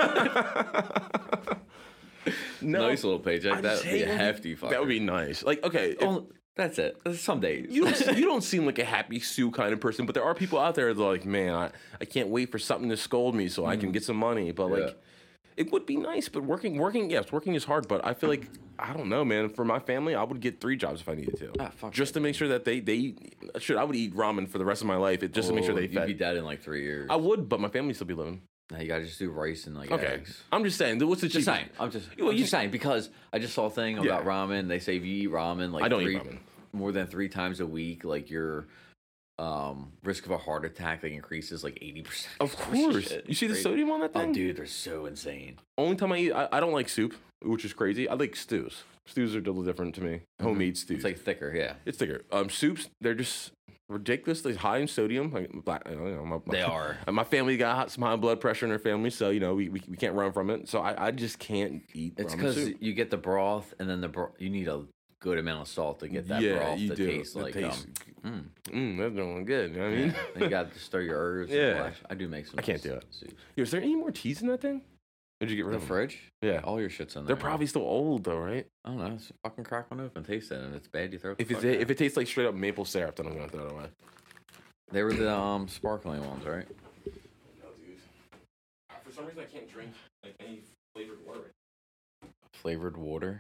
No, Nice little paycheck. I'm That just would be a saying, hefty fucker. that would be nice. Like, okay, if- Oh, that's it. Some days. you don't you don't seem like a happy Sue kind of person, but there are people out there that are like, man, I, I can't wait for something to scold me so I can get some money. But like, Yeah. it would be nice. But working working yes, working is hard. But I feel like I don't know, man. For my family, I would get three jobs if I needed to, Ah, fuck just to make sure that they they should. I would eat ramen for the rest of my life, it, just to make sure Oh, they you'd fed. be dead in like three years. I would, but my family still be living. Now you gotta just do rice and like Okay, eggs. I'm just saying. What's the Just cheapest? saying. I'm just, Well, I'm you- just saying because I just saw a thing about Yeah. ramen. They say if you eat ramen like I don't eat three, ramen. more than three times a week, like your um, risk of a heart attack like increases like eighty percent. Of course. You see the sodium on that Oh, thing? dude, they're so insane. Only time I eat, I, I don't like soup, which is crazy. I like stews. Stews are a little different to me. Homemade stews. It's like thicker, yeah. It's thicker. Um, soups, they're just ridiculously high in sodium. Like black, you know, my, They are. and my family got hot- some high blood pressure in their family, so you know we, we, we can't run from it. So I, I just can't eat. It's ramen because soup. you get the broth and then the bro- you need a good amount of salt to get that Yeah, broth you that do. tastes It like tastes- um. Mm, that's doing good. You know what I mean? Mm. Then you got to stir your herbs. and Yeah. flash. I do make some. I can't do it. soup. Yo, is there any more teas in that thing? Or did you get rid The of them? fridge? Yeah. All your shit's in there. They're probably still old though, right? I don't know. Just fucking crack one open, taste it, and if it's bad, you throw it. If the it's fuck if out. it tastes like straight up maple syrup, then I'm gonna throw it away. They were the um sparkling ones, right? No, dude. For some reason, I can't drink like any flavored water. Flavored water.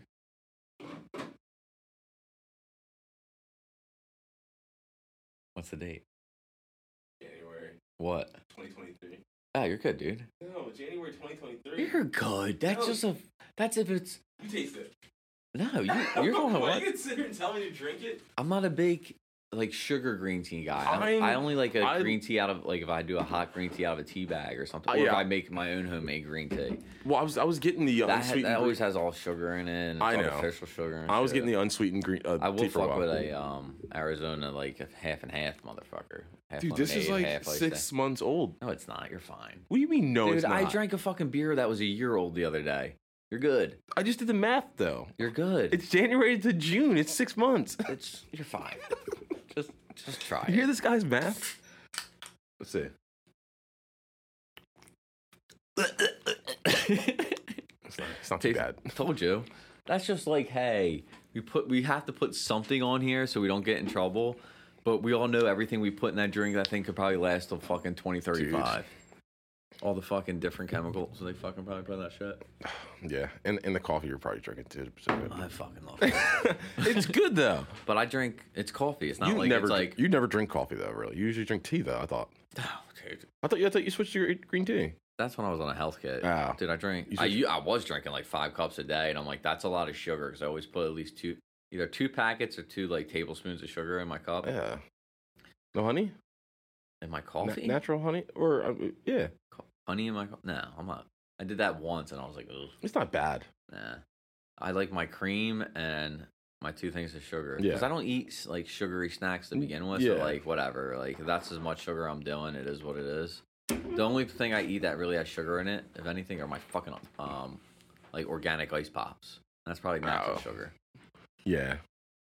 What's the date? January What? twenty twenty-three. Ah, you're good, dude. No, January twenty twenty-three. You're good. That's No. just a. That's if it's. You taste it. No, you. You're going to Why what? you can sit here and tell me to drink it? I'm not a big like sugar green tea guy. I, I'm- I only like a I- green tea out of like if I do a hot green tea out of a tea bag or something, Uh, or if yeah. I make my own homemade green tea. Well, I was I was getting the That, ha- unsweetened. that green- always has all sugar in it. And I it's know. artificial sugar. And I was shit. getting the unsweetened green uh, I will tea for a fuck while. with a um Arizona like a half and half motherfucker. Half Dude, this is lemonade, like half iced six tea. months old. No, it's not. You're fine. What do you mean? No, Dude, it's not. I drank a fucking beer that was a year old the other day. You're good. I just did the math though. You're good. It's January to June. It's six months. It's you're fine. just just try You hear it. this guy's math? Let's see. It's not, it's not too Taste- bad. Told you. That's just like, hey, we put we have to put something on here so we don't get in trouble. But we all know everything we put in that drink, that thing could probably last till fucking twenty thirty-five. All the fucking different chemicals, so they fucking probably put in that shit. Yeah, and and the coffee you're probably drinking too. So good. I fucking love it. It's good though. But I drink, it's coffee. It's not You like never, it's like. you never drink coffee though, really. You usually drink tea though. I thought. Oh, dude. I thought you. I thought you switched to your green tea. That's when I was on a health kit. Oh. Dude, I drink. You I, said- u- I was drinking like five cups a day, and I'm like, that's a lot of sugar because I always put at least two, either two packets or two like tablespoons of sugar in my cup. Yeah. No honey? In my Na- coffee? natural honey? Or uh, yeah, Co- Honey in my coffee? No, I'm not. I did that once, and I was like, ugh, it's not bad. nah. I like my cream and my two things of sugar. Yeah. Because I don't eat like sugary snacks to begin with. Yeah. So like whatever. Like if that's as much sugar I'm doing. It is what it is. The only thing I eat that really has sugar in it, if anything, are my fucking um like organic ice pops. That's probably natural Oh. sugar. Yeah.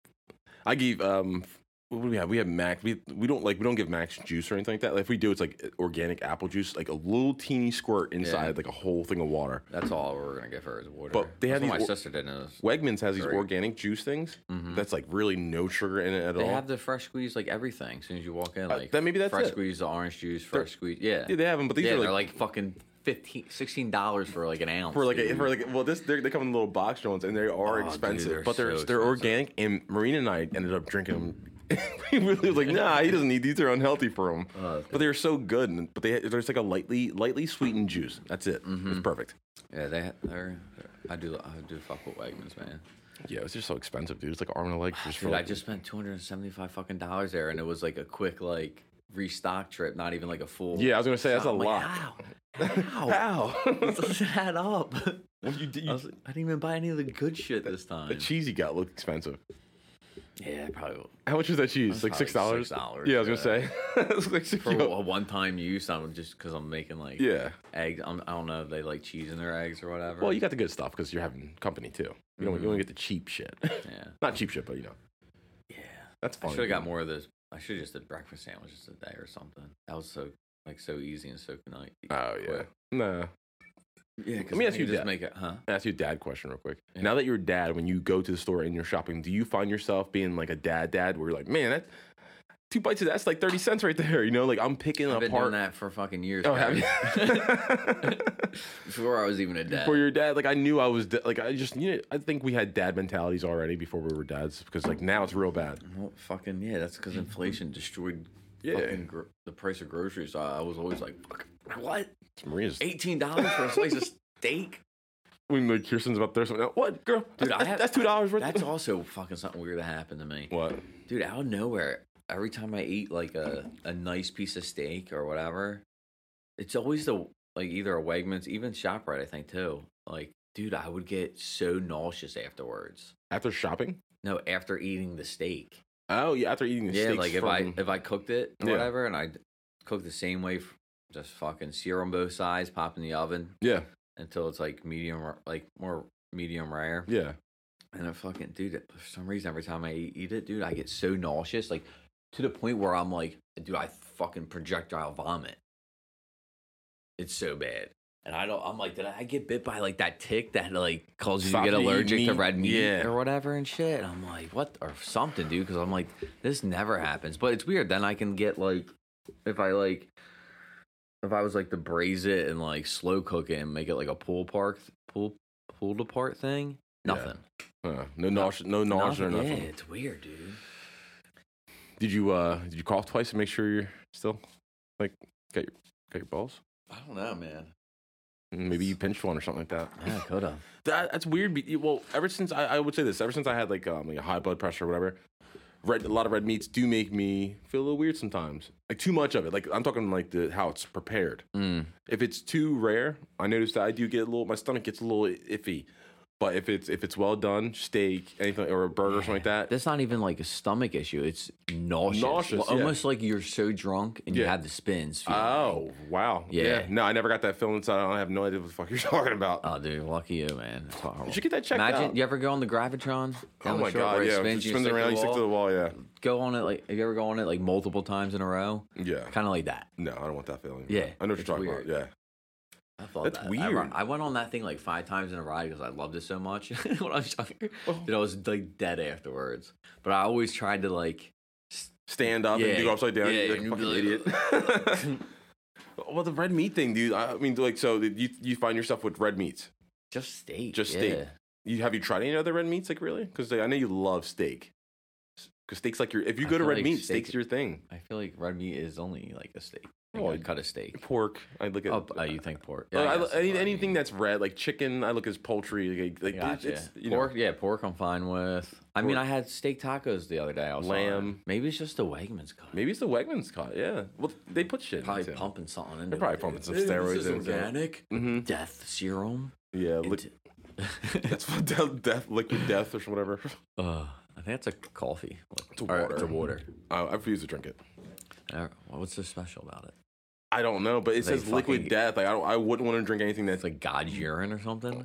I give um what do we have? We have Max. We we don't like we don't give Max juice or anything like that. Like, if we do, it's like organic apple juice, like a little teeny squirt inside, Yeah. like a whole thing of water. That's all we're gonna give her is water. But they That's have what these my or- sister did. and it was- Wegmans has these Sorry. organic juice things. Mhm. That's like really no sugar in it at They all. have the fresh squeeze, like everything. As soon as you walk in, Uh, like then maybe that's fresh it. squeeze, the orange juice, They're- fresh squeeze. Yeah, yeah, they have them, but these yeah, are like, they're like fucking fifteen, sixteen dollars for like an ounce. for like a, dude. for like well, this they're- they come in little box ones and they are Oh, dude, expensive, they're but they're so they're expensive. organic. And Marina and I ended up drinking them. We really was like, nah, he doesn't need these. Are unhealthy for him. Oh, But they are so good. And, but they there's like a lightly lightly sweetened juice. That's it. Mm-hmm. It's perfect. yeah, they ha- they're. I do I do fuck with Wegmans, man. Yeah, it's just so expensive, dude. It's like arm and a leg just for Dude, I like, just spent two hundred and seventy five fucking dollars there, and it was like a quick like restock trip, not even like a full. Yeah, I was gonna say that's a I'm like, lot. How? How? How? It doesn't add up. Well, you, did- I, you, was like, I didn't even buy any of the good shit this time. the cheese you got looked expensive. Yeah, probably will. How much was that cheese? That's Like six dollars. probably six dollars, Yeah, I was gonna yeah. say. It's like six For yo- a one-time use, I'm just because I'm making like Yeah. eggs. I'm, I don't know if they like cheese in their eggs or whatever. Well, you got the good stuff because you're having company too. You don't you don't get the cheap shit. yeah, Not cheap shit, but you know yeah. that's I fine. should have got more of this. I should have just did breakfast sandwiches today or something. That was so like so easy and so nice. Oh yeah. Nah. Yeah. Let me ask you just that. make it, huh? I'll ask you a dad question real quick. Yeah. Now that you're a dad, when you go to the store and you're shopping, do you find yourself being like a dad dad where you're like, man, that two bites of that's like thirty cents right there, you know? Like I'm picking I've been apart. doing that for fucking years. Oh, have Gary. you? Before I was even a dad. For your dad, like I knew I was da- like I just you know I think we had dad mentalities already before we were dads because like now it's real bad. Well, fucking yeah, that's because inflation destroyed Yeah. fucking gro- the price of groceries. I, I was always like, fuck, what? Maria's Eighteen dollars for a slice of steak? when like Kirsten's about there something. What girl? Dude, that's, I have, that's two dollars worth. That's also fucking something weird that happened to me. What? Dude, out of nowhere, every time I eat like a, a nice piece of steak or whatever, it's always the like either a Wegmans, even ShopRite, I think too. Like, dude, I would get so nauseous afterwards. After shopping? No, after eating the steak. Oh yeah, after eating the Yeah, steaks like if from, I if I cooked it or Yeah. whatever, and I cooked the same way, f- just fucking sear on both sides, pop in the oven yeah until it's like medium, r- like more medium rare. yeah. And I fucking, dude, for some reason, every time I eat, eat it, dude, I get so nauseous, like to the point where I'm like, dude, I fucking projectile vomit. It's so bad. And I don't, I'm like, did I get bit by like that tick that like causes Stop you to get to eat allergic to meat? red meat Yeah. or whatever and shit? And I'm like, what, or something, dude, because I'm like, this never happens. But it's weird. Then I can get like, if I like, if I was like to braise it and like slow cook it and make it like a pull park, pull, pulled apart thing, Yeah. nothing. Uh, no nausea, no nausea or nothing. Yeah, it's weird, dude. Did you uh did you cough twice to make sure you're still like got your got your balls? I don't know, man. Maybe you pinched one or something like that. Yeah, could have. That that's weird. be- Well, ever since I, I would say this, ever since I had like um like a high blood pressure or whatever, red a lot of red meats do make me feel a little weird sometimes. Like too much of it. Like I'm talking like the how it's prepared. Mm. If it's too rare, I noticed that I do get a little. My stomach gets a little iffy. But if it's if it's well done, steak, anything or a burger or something like that, That's not even like a stomach issue. It's nauseous. Nauseous, Well, yeah. almost like you're so drunk and you Yeah. have the spins. feeling. oh wow, Yeah. No, I never got that feeling, so I don't have no idea what the fuck you're talking about. Oh, dude, lucky you, man. It's horrible. You should get that checked Imagine out. you ever go on the Gravitron? Oh down the my shore god, where it yeah, spins, it you spins stick to around, you the stick to the wall? wall, yeah, Go on it like. Have you ever gone on it like multiple times in a row? yeah. Kind of like that. No, I don't want that feeling. Yeah, I know what it's you're talking weird. about. Yeah, I thought That's that. I, weird. ri- I went on that thing like five times in a ride because I loved it so much when I was younger. Dude, I was like dead afterwards. But I always tried to like. Stand up Yeah, and go upside down. yeah, You're like and a you'd be fucking like, idiot. Well, the red meat thing, dude. I mean, like, so you you find yourself with red meats. Just steak. Just yeah. steak. You have you tried any other red meats? Like really? Because I know you love steak. Because steak's like your. If you I go to feel red like meat, steak- steak's your thing. I feel like red meat is only like a steak. Oh, Like a cut of steak. Pork. I look at. Oh, uh, you think pork? Uh, I, guess that's any, what I anything mean. that's red, like chicken, I look as poultry. Like, like Gotcha. it's, you know, pork, yeah, pork. I'm fine with. I mean, Pork. I had steak tacos the other day. I was Lamb. Maybe it's just the Wegmans cut. maybe it's the Wegmans cut. Yeah. Well, they put shit. Probably into it. pumping something into They're probably it. pumping some Dude, steroids This is into it. organic. Mhm. Death serum. Yeah. Look, Into- that's what death, death, liquid death, or whatever. uh, I think that's a coffee. It's a Or water. It's a water. I, I refuse to drink it. Uh, What's so special about it? I don't know, but it They says liquid fucking- death. Like I don't. I wouldn't want to drink anything that's It's like God's urine or something.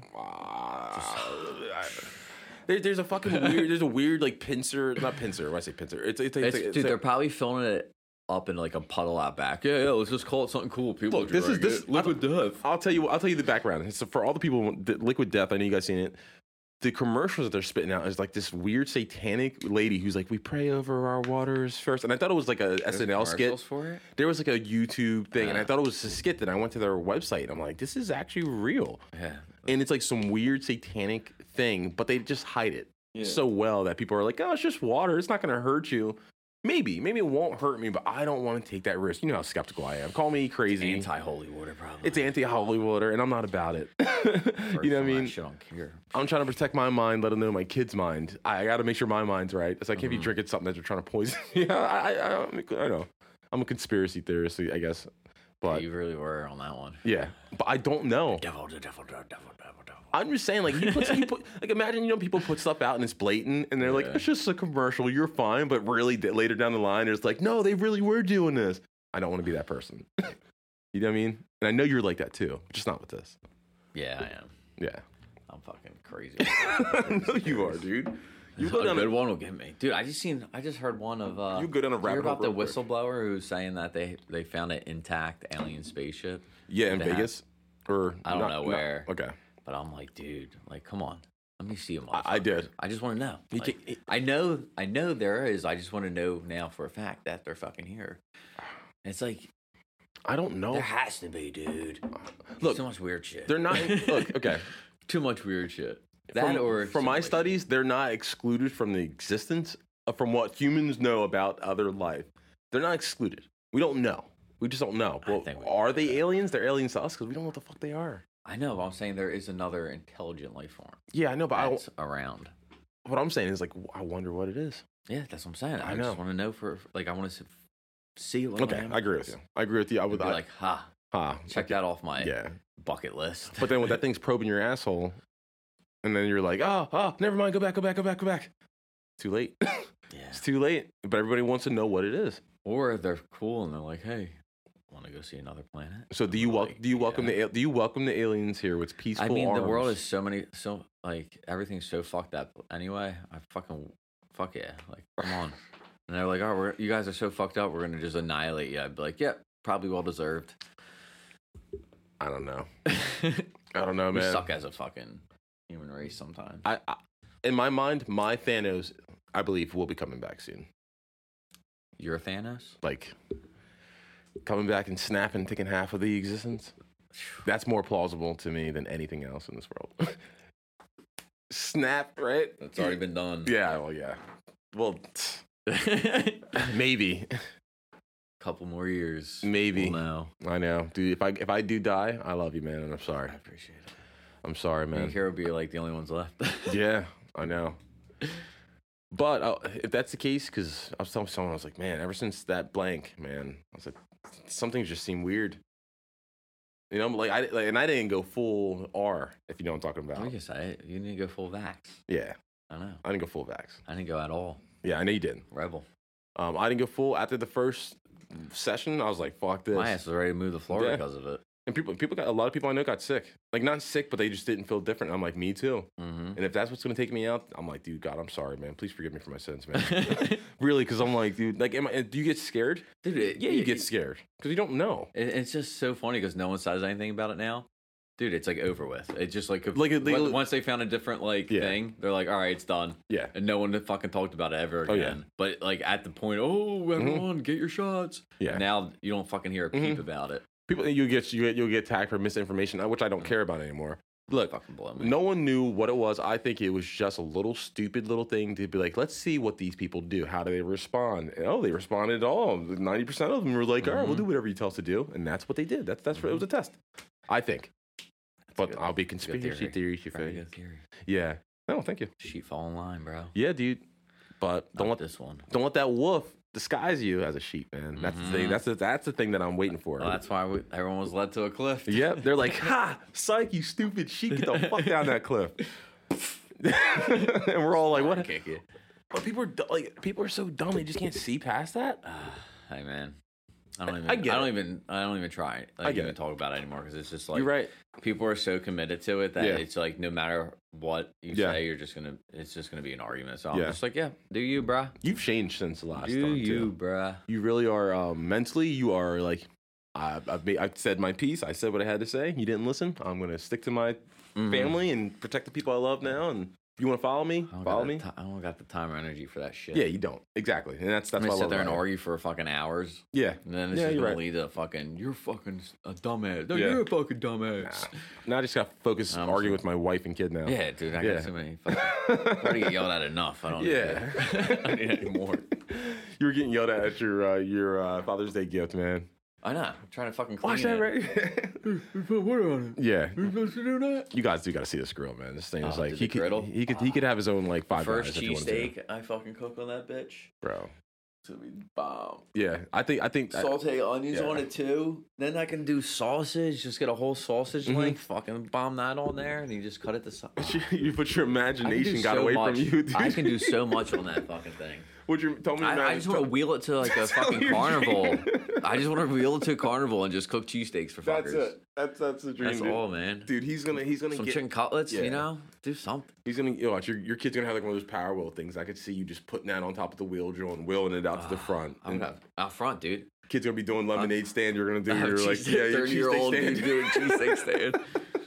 Uh, there, there's a fucking weird. There's a weird like pincer. Not pincer. When I say pincer, it's it's, it's, It's, it's, dude, it's they're probably filling it up in like a puddle out back. Yeah, yeah. Let's just call it something cool. People Look, this is drink this it. liquid death. I'll tell you. I'll tell you the background. So for all the people, the Liquid Death. I know you guys seen it. The commercials that they're spitting out is like this weird satanic lady who's like, "We pray over our waters first," and I thought it was like a S N L skit. Commercials for it. There was like a YouTube thing, and I Yeah. thought it was a skit. That I went to their website, and I'm like, "This is actually real." Yeah. And it's like some weird satanic thing, but they just hide it so well that people are like, "Oh, it's just water. It's not going to hurt you." Maybe, maybe it won't hurt me, but I don't want to take that risk. You know how skeptical I am. Call me crazy. Anti holy water, probably. It's anti-holy water, and I'm not about it. First you know what I time mean? Shit on cure. I'm trying to protect my mind, let alone my kid's mind. I got to make sure my mind's right. It's like Mm-hmm. if you drinking something that you're trying to poison. yeah, I, I, I, I know. I'm a conspiracy theorist, I guess. But You really were on that one. yeah, but I don't know. Devil, the devil, the devil, devil, devil. I'm just saying, like, you put, you put, like, imagine, you know, people put stuff out and it's blatant, and they're like, Yeah. it's just a commercial, you're fine, but really, d- later down the line, it's like, no, they really were doing this. I don't want to be that person. You know what I mean? And I know you're like that too, just not with this. Yeah, I am. Yeah. I'm fucking crazy. I know you are, dude. You go a down good a, one will get me, dude. I just seen. I just heard one of. Uh, You go down a did you hear rabbit hole about the real quick. whistleblower who's saying that they they found an intact alien spaceship. yeah, in They have- Vegas, or I don't not- know not- where. okay, But I'm like, dude, like, come on, let me see him. I, I did. I just want to know. You Like, can- I know, I know there is. I just want to know now for a fact that they're fucking here. And it's like I don't know. there has to be, dude. Look, so much weird shit. They're not. Look, okay. Too much weird shit. That From, or from my some, like, studies, they're not excluded from the existence of, from what humans know about other life. They're not excluded. We don't know. We just don't know. I Well, think we are know they that. aliens? They're aliens to us because we don't know what the fuck they are. I know. But I'm saying there is another intelligent life form Yeah, I know, but I, that's around. what I'm saying is like, I wonder what it is. Yeah, that's what I'm saying. I, I know. just want to know for like I want to see what. Okay, I agree with you. I agree with you. I would Be I, like, ha, huh, check that off my Yeah, bucket list. but then when that thing's probing your asshole, and then you're like, oh, oh, never mind, go back, go back, go back, go back. Too late. yeah. It's too late. But everybody wants to know what it is. Or they're cool and they're like, hey, want to go see another planet? So do you We're wel- like, do you welcome yeah. the al- do you welcome the aliens here with peaceful I mean, the world arms? is so many, so like everything's so fucked up. Anyway, I fucking fuck yeah, like come on. And they're like, oh, we're, you guys are so fucked up. We're gonna just annihilate you. I'd be like, yeah, probably well deserved. I don't know. I don't know, We man. suck as a fucking human race sometimes. I, I in my mind, my Thanos, I believe, will be coming back soon. You're a Thanos? Like coming back and snapping, taking half of the existence. That's more plausible to me than anything else in this world. Snap, right? It's already been done. Yeah. Well, yeah. Well, maybe. Couple more years. Maybe. We'll know. I know, dude. If I if I do die, I love you, man, and I'm sorry. I appreciate it. I'm sorry, Me man. and Kara will be like the only ones left. Yeah, I know. But uh, if that's the case, because I was telling someone, I was like, man, ever since that blank, man, I was like, something just seemed weird. You know, like I like, and I didn't go full R, if you know what I'm talking We about. can say it. You need to go full vax. Yeah, I know. I didn't go full vax. I didn't go at all. Yeah, I know you didn't. Rebel. Um, I didn't go full after the first session. I was like, fuck this. My ass was ready to move to Florida Yeah. because of it. And people, people got a lot of people I know got sick. Like not sick, but they just didn't feel different. I'm like, me too. Mm-hmm. And if that's what's gonna take me out, I'm like, dude, God, I'm sorry, man. Please forgive me for my sins, man. Really, because I'm like, dude, like, am I, do you get scared? Dude, it, Yeah, you it- get scared because you don't know. it- it's just so funny because no one says anything about it now. Dude, it's like over with. It's just like, if, Like, they- once- once they found a different like Yeah. thing, they're like, all right, it's done. Yeah. And no one fucking talked about it ever Oh, again. yeah. But like at the point, oh, everyone, get your shots. Yeah. Now you don't fucking hear a peep Mhm. about it. People, you get you get you'll get tagged for misinformation, which I don't care about anymore. Look, Fucking blow me. no one knew what it was. I think it was just a little stupid little thing to be like, let's see what these people do. How do they respond? And, oh, they responded at all. Ninety percent of them were like, all right, we'll do whatever you tell us to do, and that's what they did. That's that's what it was a test. I think. But good- I'll be that's a good conspiracy theory. theory. Very good theory. Yeah. No, thank you. Sheep fall in line, bro. Yeah, dude. But don't Not let this one. don't let that wolf disguise you as a sheep, man. That's the thing. That's the, that's the thing that I'm waiting for. Well, that's why we, everyone was led to a cliff. Yep, they're like, ha, psych, you stupid sheep, get the fuck down that cliff. And we're all like, what? Kick it. But people are du- like, people are so dumb, they just can't see past that. Hey man, I don't even. I I, get don't it. even. I don't even try. Like, I get even it. talk about it anymore because it's just like You're right. people are so committed to it that Yeah. it's like no matter what you Yeah. say, you're just gonna. It's just gonna be an argument. So I'm Yeah. just like, yeah, do you, bruh? You've changed since the last Do time you, too. bruh? You really are um, mentally. You are like, I, I've made, I've said my piece. I said what I had to say. You didn't listen. I'm gonna stick to my Mhm. family and protect the people I love now. And if you want to follow me, I don't follow got me. the ti- I don't got the time or energy for that shit. Yeah, you don't exactly, and that's that's I'm why I gonna sit love there and about it. argue for fucking hours, Yeah, and then it's Yeah, just you're gonna right. lead to fucking you're fucking a dumbass. No, Yeah. you're a fucking dumbass. now I just got to focus I'm arguing sure. with my wife and kid now. Yeah, dude, I Yeah. got too many. Fucking, I already get yelled at enough. I don't. Yeah. Need it. I don't need any more. You were getting yelled at at your uh, your uh, Father's Day gift, man. I know. I'm trying to fucking clean Watch that, it. right? You put water on it. Yeah. You're supposed to do that. You guys do got to see this grill, man. This thing is Oh, like dude, he the could griddle? he could he could have his own like five First guys if he wanted to. cheesesteak I fucking cook on that bitch. Bro. It's gonna be bomb. Yeah, I think I think I- Saute onions yeah. on it too. Then I can do sausage. Just get a whole sausage Mhm. length. Fucking bomb that on there, and you just cut it to size. you put your imagination got so away much. from you, dude. I can do so much on that fucking thing. Would you tell me? your I, I imagine- just want to wheel it to like a Tell fucking your carnival. dream. I just want to wheel it to a carnival and just cook cheesesteaks for fuckers. That's it. That's that's the dream, That's dude. all, man. Dude, he's gonna he's gonna Some get chicken cutlets, Yeah. you know? Do something. he's gonna you know, watch your your kid's gonna have like one of those power wheel things. I could see you just putting that on top of the wheel drill and wheeling it out to the front. I'm And gonna, out front, dude. kid's gonna be doing lemonade stand. You're gonna do I have your a like cheese- yeah, your thirty-year-old cheesesteak dude stand. doing cheesesteak stand.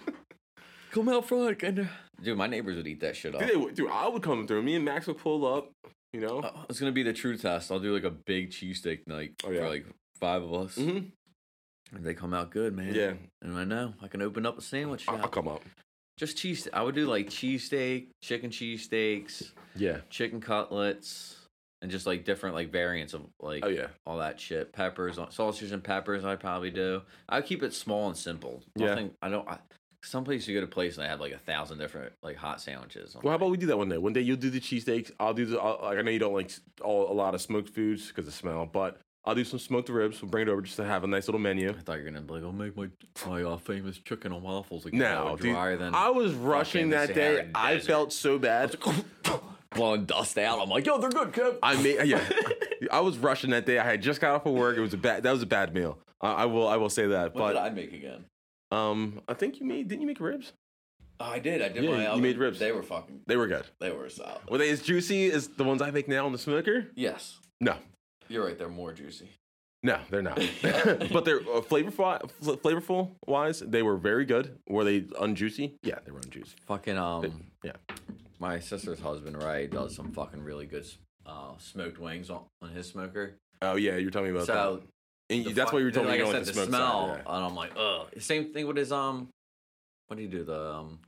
Come out front, kinda. Dude, my neighbors would eat that shit up. Dude, they would- dude, I would come through. Me and Max would pull up. You know. Uh, it's gonna be the true test. I'll do like a big cheesesteak night Oh, yeah. for like five of us. hmm And they come out good, man. Yeah. And I know I can open up a sandwich I'll, shop. I'll come up. Just cheese. I would do like cheesesteak, chicken cheesesteaks, Yeah. chicken cutlets, and just like different like variants of like Oh yeah. all that shit. Peppers, sausage and peppers. I probably do. I keep it small and simple. Yeah. Nothing. I don't. I, some place you go to place and they have like a thousand different like hot sandwiches. I'm Well, how like, about we do that one day? One day you'll do the cheesesteaks. I'll do the. I'll, like I know you don't like s- all, a lot of smoked foods because of smell, but I'll do some smoked ribs. We'll bring it over just to have a nice little menu. I thought you were gonna be like, I'll make my my uh, famous chicken and waffles like No, no, dude, drier than I was rushing fucking that day. Sahara I Desert. felt so bad. blowing dust out. I'm like, yo, they're good, Kev. I made yeah. I was rushing that day. I had just got off of work. It was a bad. That was a bad meal. I, I will. I will say that. What did But I make again? um, I think you made. Didn't you make ribs? Oh, I did. I did Yeah, my. you oven. made ribs. They were fucking. They were good. They were solid. Were they as juicy as the ones I make now on the smoker? Yes, No. you're right. They're more juicy. No, they're not. But they're uh, flavorful. fl- Flavorful wise, they were very good. Were they unjuicy? Yeah, they were unjuicy. Fucking um. Yeah. My sister's husband Ray does some fucking really good uh, smoked wings on, on his smoker. Oh yeah, you're telling me about So that. And the you- that's fuck- why you were telling like me I you said, don't like the the smoke smell, side. Yeah. and I'm like, ugh. Same thing with his um. What did he do? The um.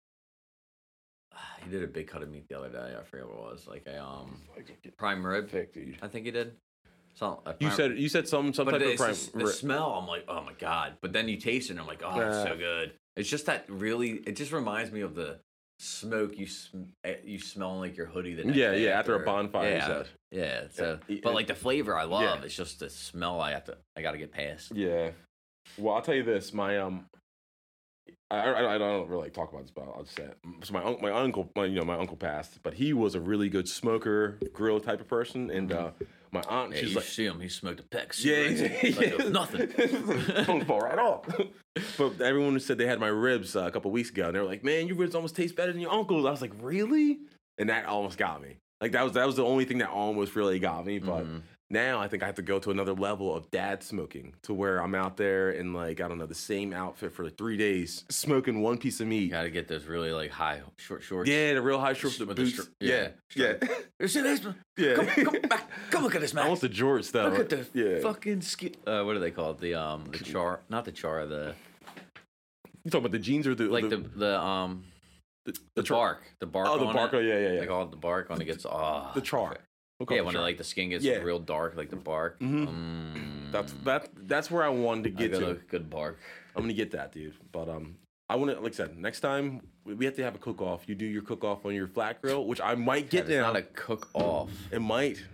He did a big cut of meat the other day. I forget what it was. Like a um prime rib. Pick, dude. I think he did. So a You prime- said you said some some but type of it's prime. just the ri- smell. I'm like, oh my god. But then you taste it, and I'm like, oh, it's so Yeah. good. It's just that really. It just reminds me of the smoke you sm- eh, you smell in like your hoodie the next Yeah, day yeah, after a bonfire, you Yeah, said. yeah. So, Yeah, but it- like the flavor, I love. Yeah. It's just the smell. I have to. I got to get past. Yeah. Well, I'll tell you this. My um, I, I, I don't really like talk about this, but I'll just say it. So my un- my uncle, my, you know, my uncle passed, but he was a really good smoker, grill type of person, and uh, my aunt, Yeah, she's you like, see him. He smoked a peck. yeah, cigarette, yeah, like it was nothing. Don't fall right off. But everyone said they had my ribs uh, a couple weeks ago, and they were like, "Man, your ribs almost taste better than your uncle's." I was like, "Really?" And that almost got me. Like that was that was the only thing that almost really got me. But Mhm. Now I think I have to go to another level of dad smoking to where I'm out there in like, I don't know, the same outfit for like three days, smoking one piece of meat. You gotta get those really like high short shorts. Yeah, the real high shorts, the With the boots. str- yeah, yeah, yeah. You see this? Yeah. Come, come back. Come look at this, man. I want the jorts though. Look at the yeah. fucking skin. Uh, what are they called? The um, the char, not the char, the You talking about the jeans or the like the, the the um, the, the char- bark, the bark. Oh, the on bark. It. Oh, yeah, yeah, yeah. They call it the bark when it gets oh the char. We'll call Yeah, it when char. it, like the skin gets Yeah. real dark, like the bark. Mhm. Mm, That's that. That's where I wanted to I get got to. a good bark. I'm gonna get that, dude. But um, I want to, like I said, next time we we have to have a cook off. You do your cook off on your flat grill, which I might get Yeah, it's down. not a cook off. It might.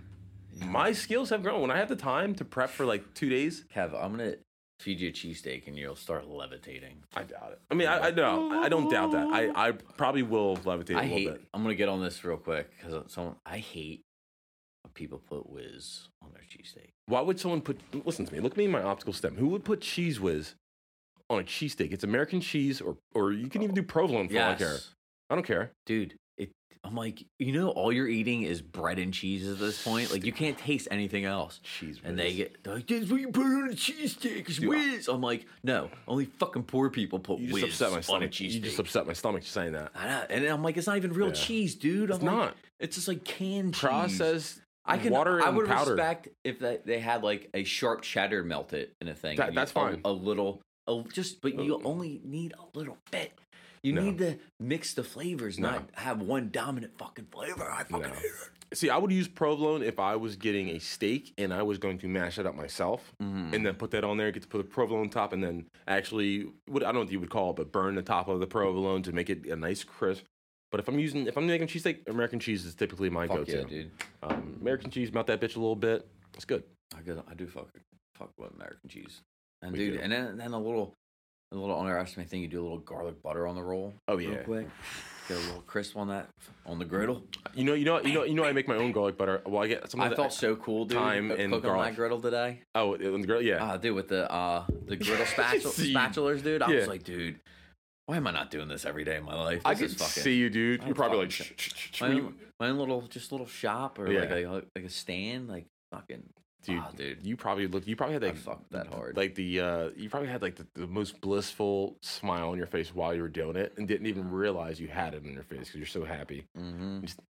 My skills have grown when I have the time to prep for like two days. Kev, I'm gonna feed you a cheesesteak and you'll start levitating. I doubt it. I mean, I, I know I don't doubt that. I, I probably will levitate a I little hate. bit. I'm gonna get on this real quick because someone. I hate when people put whiz on their cheesesteak. Why would someone put? Listen to me. Look at me in my optical stem. Who would put cheese whiz on a cheesesteak? It's American cheese, or or you can even do provolone for all I care. Yes, I don't care. dude. It. I'm like, you know, all you're eating is bread and cheese at this point. Like, you can't taste anything else. Cheese And they whiz. get, they're like, that's what you put on a cheesesteak. It's Dude, whiz. I'm like, no, only fucking poor people put You just whiz upset my on a stomach. You cheesesteak. just upset my stomach just saying that. I know. And I'm like, it's not even real Yeah. cheese, dude. I'm It's like, not. It's just like canned cheese. Processed I can. water I and would powder. respect if they, they had like a sharp cheddar melted in a thing. That- and you- that's a- fine. A, little, a, just, but you only need a little bit. You No. need to mix the flavors, No. not have one dominant fucking flavor. I fucking No. hate it. See, I would use provolone if I was getting a steak and I was going to mash it up myself, Mm-hmm. and then put that on there. Get to put the provolone on top, and then actually, what I don't know what you would call it, but burn the top of the provolone to make it a nice crisp. But if I'm using, if I'm making cheesesteak, American cheese is typically my Fuck go-to. yeah, dude. Um, American cheese, melt that bitch a little bit. It's good. I go, I do fuck fuck with American cheese. And We dude, do. and then then a little a little underestimated thing, you do a little garlic butter on the roll. Oh, real yeah. quick. Get a little crisp on that on the griddle. You know, you know, you know, you know. I make my own garlic butter. Well, I get some. Of I the, felt so cool, dude. Thyme cook- and cooking on garlic. that griddle today. Oh, on the grill, yeah. Ah, dude, with the uh the griddle spatula, See. spatulas, dude. I Yeah. was like, dude, why am I not doing this every day in my life? I This can is fucking see you, dude. You're I'm probably like, fucking shh, shh, shh, shh. my When own, you- my own little just little shop or Yeah. like a like a stand, like fucking dude, ah, dude. you probably look. You probably had I like fucked that hard. like the uh, you probably had like the, the most blissful smile on your face while you were doing it, and didn't even realize you had it on your face because you're so happy. Mm-hmm. Just-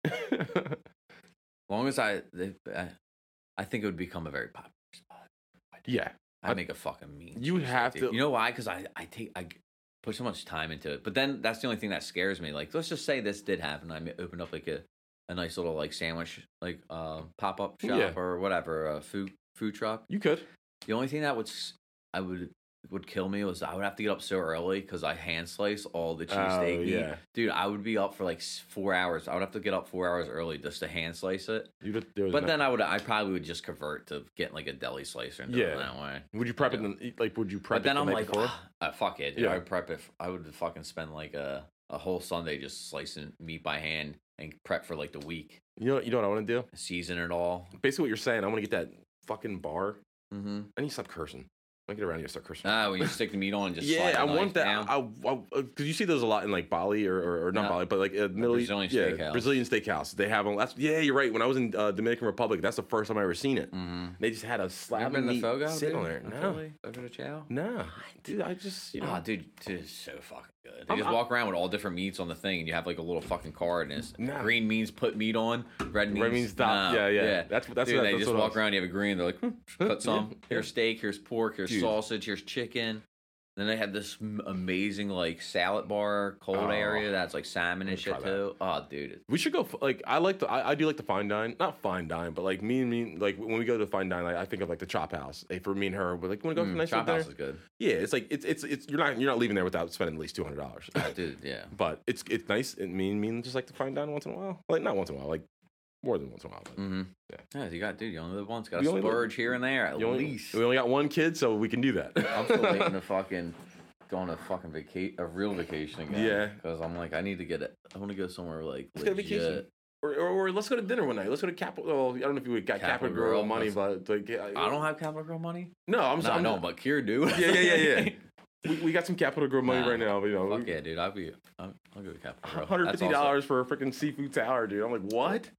long as I, they, I, I think it would become a very popular spot. yeah, I I- make a fucking mean. You cheesesteak, have dude. to- You know why? Because I, I take, I put so much time into it. But then that's the only thing that scares me. Like, let's just say this did happen. I opened up like a, a nice little like sandwich, like uh, pop up shop Yeah. or whatever, a food food truck. you could. The only thing that would, s- I would. would kill me was I would have to get up so early because I hand slice all the cheesesteak Oh, meat. yeah. Dude, I would be up for like s- four hours. I would have to get up four hours early just to hand slice it. You'd have to do it But the then I would, I probably would just convert to getting like a deli slicer and do Yeah. it that way. would you prep it? Yeah. In, like, would you prep But it then the I'm night like, before? ah, uh, fuck it. Dude. Yeah. I would prep it. I would fucking spend like a, a whole Sunday just slicing meat by hand and prep for like the week. You know, you know what I want to do? Season it all. Basically, what you're saying, I want to get that fucking bar. Mm-hmm. I need to stop cursing. I get around here, start cursing. Ah, when you stick the meat on and just slide yeah, the I knife want that. down. I because you see those a lot in like Bali or or, or not No. Bali, but like uh, Middle East, Brazilian yeah, steakhouse. Brazilian steakhouse. They have them. That's yeah, you're right. When I was in uh, Dominican Republic, that's the first time I ever seen it. Mm-hmm. They just had a slab Ever of been to meat Fogo? sit dude? on there. In No, Philly? Over to Chow? no, dude. I just you know. Oh, dude, dude, it's so fucking good. They I'm- just I'm- walk around with all different meats on the thing, and you have like a little fucking card, and it's Nah. green means put meat on, red means means stop. no. Yeah, yeah. That's- that's dude. what- they that's just what I walk was- around. You have a green. They're like, hmm, cut some. Yeah, Here's steak. Here's pork. Here's Dude. sausage. Here's chicken. Then they have this m- amazing like salad bar, cold Oh. area that's like salmon and Let's try shit that. too. Oh, dude, We should go. f- Like I like to. I, I do like to fine dine. Not fine dine, but like me and me. Like when we go to fine dine, like, I think of like the Chop House. Like for me and her, we're like, want to go for a mm, nice Chop dinner? House is good. Yeah, it's like it's it's it's you're not you're not leaving there without spending at least two hundred dollars. Oh, dude, yeah. But it's it's nice. And me and me and just like to fine dine once in a while. Like not once in a while, like more than once in a while. But Mm-hmm. Yeah. Yeah, you got dude. You only live once. Got We to only live- splurge here and there at you only, least. we only got one kid, so we can do that. I'm still waiting to fucking go on a fucking vacation, a real vacation again. Yeah. Because I'm like, I need to get it. I want to go somewhere like Let's go legit. vacation. Or, or, or let's go to dinner one night. Let's go to Capital. Well, I don't know if you would got Capital Capital Girl Girl, money, that's- but like, I don't have Capital Girl money. No, I'm. No, I'm no, but Kier do. Yeah, yeah, yeah, yeah. we, we got some Capital Girl money Nah. right now. But, you know, Fuck yeah, dude. I'll be. I'll, I'll go to Capital Girl. one hundred That's fifty dollars awesome. for a freaking seafood tower, dude. I'm like, what?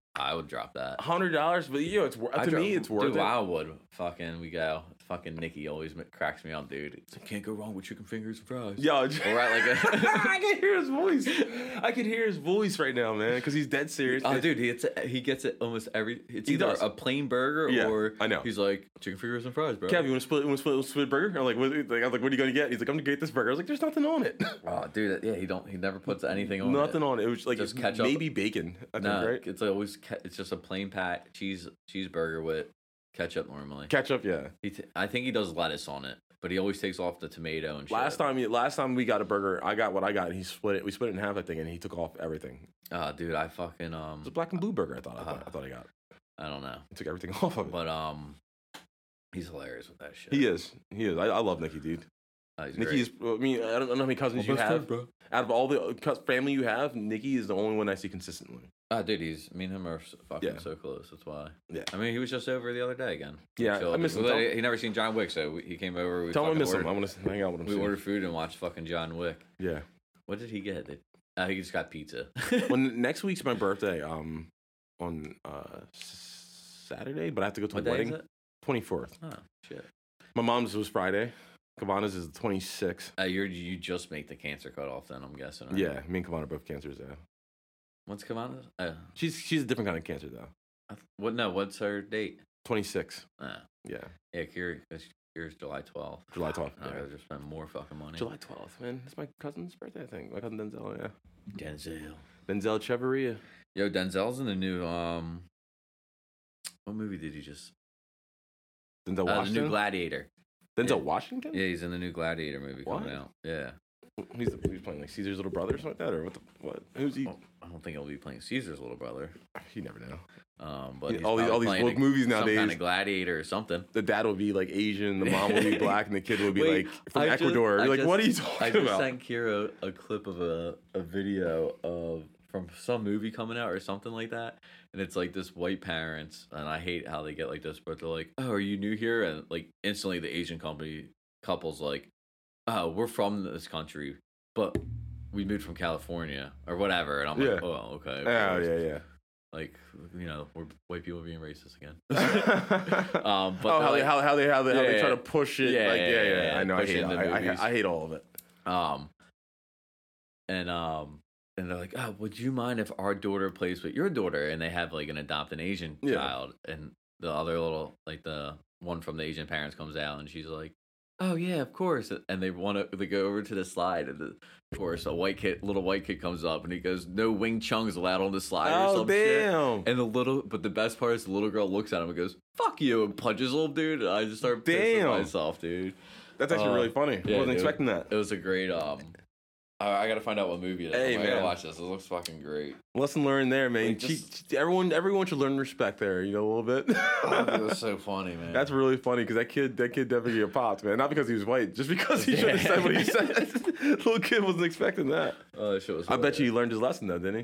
I would drop that. Hundred dollars, but you know, it's wor- to dro- me, it's worth dude, it. I would. Fucking, we go. Fucking Nikki always ma- cracks me up, dude. It's like, can't go wrong with chicken fingers and fries. Yo, We're at like a. I can hear his voice. I can hear his voice right now, man, because he's dead serious. Oh, dude, he gets it, he gets it almost every. It's He either does. a plain burger Yeah, or I know. He's like chicken fingers and fries, bro. Kev, you want to split? You want to split, split burger? I'm like, what, like, I'm like, what are you gonna get? He's like, I'm gonna get this burger. I was like, there's nothing on it. Oh, dude, yeah, he don't. He never puts anything on. nothing it. on it. It was like Just it's ketchup. maybe bacon. I think, No, right? it's always ke- it's just a plain pat cheese cheeseburger with ketchup normally. Ketchup, yeah. He t- I think he does lettuce on it, but he always takes off the tomato and shit. Last time, he- last time we got a burger, I got what I got, and he split it. We split it in half, I think, and he took off everything. It Oh, dude, I fucking um, was a black and blue burger. I thought. I thought, Uh, I, thought I got. I don't know, He took everything off of it. but um, he's hilarious with that shit. He is. He is. I, I love Nicky, dude. Oh, he's Nicky great. is. I mean, I don't, I don't know how many cousins you have. bro. Out of all the cous- family you have, Nicky is the only one I see consistently. Ah, dude, he's me and him are so- fucking Yeah. so close. That's why. Yeah. I mean, he was just over the other day again. Yeah, Chilled. I miss him. Well, Tell- he, he never seen John Wick, so we, he came over. We Tell him I fucking miss him. ordered, I want to hang out with him. We soon. ordered food and watched fucking John Wick. Yeah. What did he get? Did- Uh, he just got pizza. Well, next week's my birthday. Um, on uh s- Saturday, but I have to go to What a day wedding. is it? Twenty fourth. Oh shit. My mom's was Friday. Kavana's is the twenty sixth. Uh, you're you just make the cancer cutoff then, I'm guessing. Right? Yeah, me and Kavana are both cancers. Yeah. What's Kavana's? Uh, She's she's a different kind of cancer though. I th- what? No, what's her date? Twenty six. Uh, Yeah. yeah, Kira, Kira's July twelfth. July twelfth. I Yeah. gotta just spend more fucking money. July twelfth, man. It's my cousin's birthday, I think. My cousin Denzel, yeah. Denzel. Denzel Cheveria. Yo, Denzel's in the new um. What movie did he just? Denzel Uh, the Washington. new Gladiator. Denzel yeah. Washington? Yeah, he's in the new Gladiator movie coming What? out. Yeah. He's, he's playing like Caesar's little brother or something like that, or what? The, what? Who's he? Oh, I don't think he'll be playing Caesar's little brother. You never know. Um, but Yeah, he's all these- probably all these playing woke a- movies some nowadays. kind of gladiator or something. The dad will be like Asian, the mom will be black, and the kid will be Wait, like from I just- Ecuador. I You're like, just- what are you I talking just about? sent Kira a clip of a, a video of from some movie coming out or something like that, and it's like this white parents, and I hate how they get like this, but they're like, "Oh, are you new here?" And like instantly the Asian company couple's like, "Oh, we're from this country, but we moved from California or whatever," and I'm like, Yeah. "Oh, okay." of Oh course." yeah, yeah. Like, you know, we're white people being racist again. um, but oh, how, like- they, how they how they how they how they Yeah, try yeah. to push it. Yeah, like, yeah, yeah, yeah. yeah, I know. I push hate, it in the I, I, movies. I hate all of it. Um, and um, and they're like, "Oh, would you mind if our daughter plays with your daughter?" And they have like an adopted Asian Yeah. child, and the other little, like the one from the Asian parents comes out, and she's like, "Oh yeah, of course." And they want to they go over to the slide, and the, of course a white kid, little white kid comes up, and he goes, "No Wing Chun's allowed on the slide." or Oh some shit. damn! And the little, but the best part is the little girl looks at him and goes, "Fuck you," and punches little dude. And I just start pissing Damn. myself, dude. That's actually uh, really funny. I yeah, wasn't dude. expecting that. It was a great. Um, I, I gotta find out what movie it is. Hey, I gotta man. watch this. It looks fucking great. Lesson learned there, man. Like, Che- just- che- everyone, everyone should learn respect there. You know, a little bit. It was so funny, man. That's really funny because that kid, that kid definitely got popped, man. Not because he was white, just because he should have said what he said. Little kid wasn't expecting that. Oh, that shit was. I bet you he learned his lesson though, didn't he?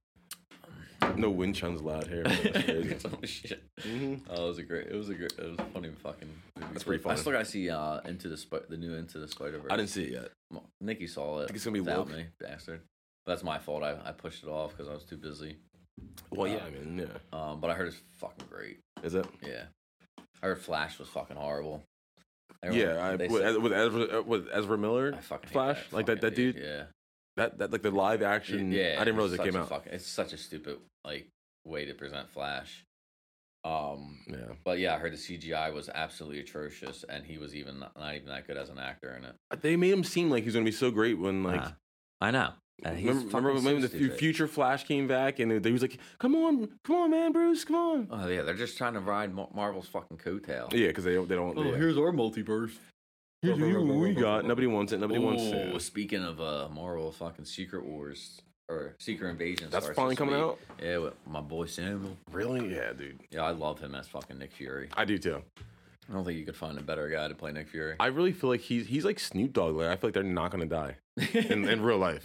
No Wing Chun's allowed here. Man. That's crazy. oh shit. Mhm. Oh, it was a great. It was a great. It was a funny fucking. Movie. That's pretty I funny. still gotta see uh into the Spi- the new Into the Spider Verse. I didn't see it yet. Well, Nikki saw it. Think it's gonna be without woke? me, bastard. That's my fault. I, I pushed it off because I was too busy. Well, yeah, Uh, I mean, yeah. Um, but I heard it's fucking great. Is it? Yeah, I heard Flash was fucking horrible. Everyone- Yeah, I, they with, said- with Ezra, uh, with Ezra Miller, I fucking hate Flash, like that, fucking that dude, Yeah, that that like the live action. yeah. I didn't realize it's it came such a out. Fucking, it's such a stupid like way to present Flash. Um, Yeah, but yeah, I heard the C G I was absolutely atrocious, and he was even not, not even that good as an actor in it. they made him seem like he's gonna be so great when like. Ah, I know. Uh, he's remember, remember fucking when so the fu- stupid. future Flash came back and they was like, "Come on, come on, man, Bruce, come on." Oh yeah, they're just trying to ride Mar- Marvel's fucking coattail. Yeah, because they don't. They don't. yeah. here's our multiverse. Here's what we got. Nobody wants it. Nobody wants Oh, it. speaking of uh, Marvel, fucking Secret Wars or Secret Invasion. That's starts finally this coming week. out. Yeah, with my boy Samuel. Really? Yeah, dude. Yeah, I love him as fucking Nick Fury. I do too. I don't think you could find a better guy to play Nick Fury. I really feel like he's he's like Snoop Dogg. Like I feel like they're not gonna die in, in real life.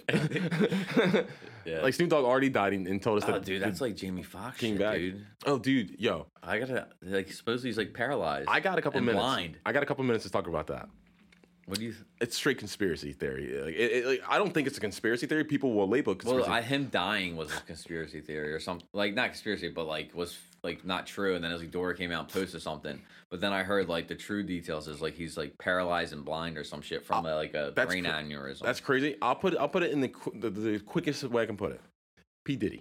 Yeah. Like Snoop Dogg already died and, and told us Oh, that. dude, that's like Jamie Foxx Came shit, back. dude. Oh, dude, yo, I gotta like supposedly he's like paralyzed. I got a couple and minutes. blind. I got a couple minutes to talk about that. What do you? Th- It's straight conspiracy theory. Like, it, it, like, I don't think it's a conspiracy theory. People will label it conspiracy. well, I, him dying was a conspiracy theory or something. Like not conspiracy, but like was like not true. And then as like Dora came out and posted something, but then I heard like the true details is like he's like paralyzed and blind or some shit from uh, like a that's brain cr- aneurysm. That's crazy. I'll put it. I'll put it in the, qu- the the quickest way I can put it. P Diddy.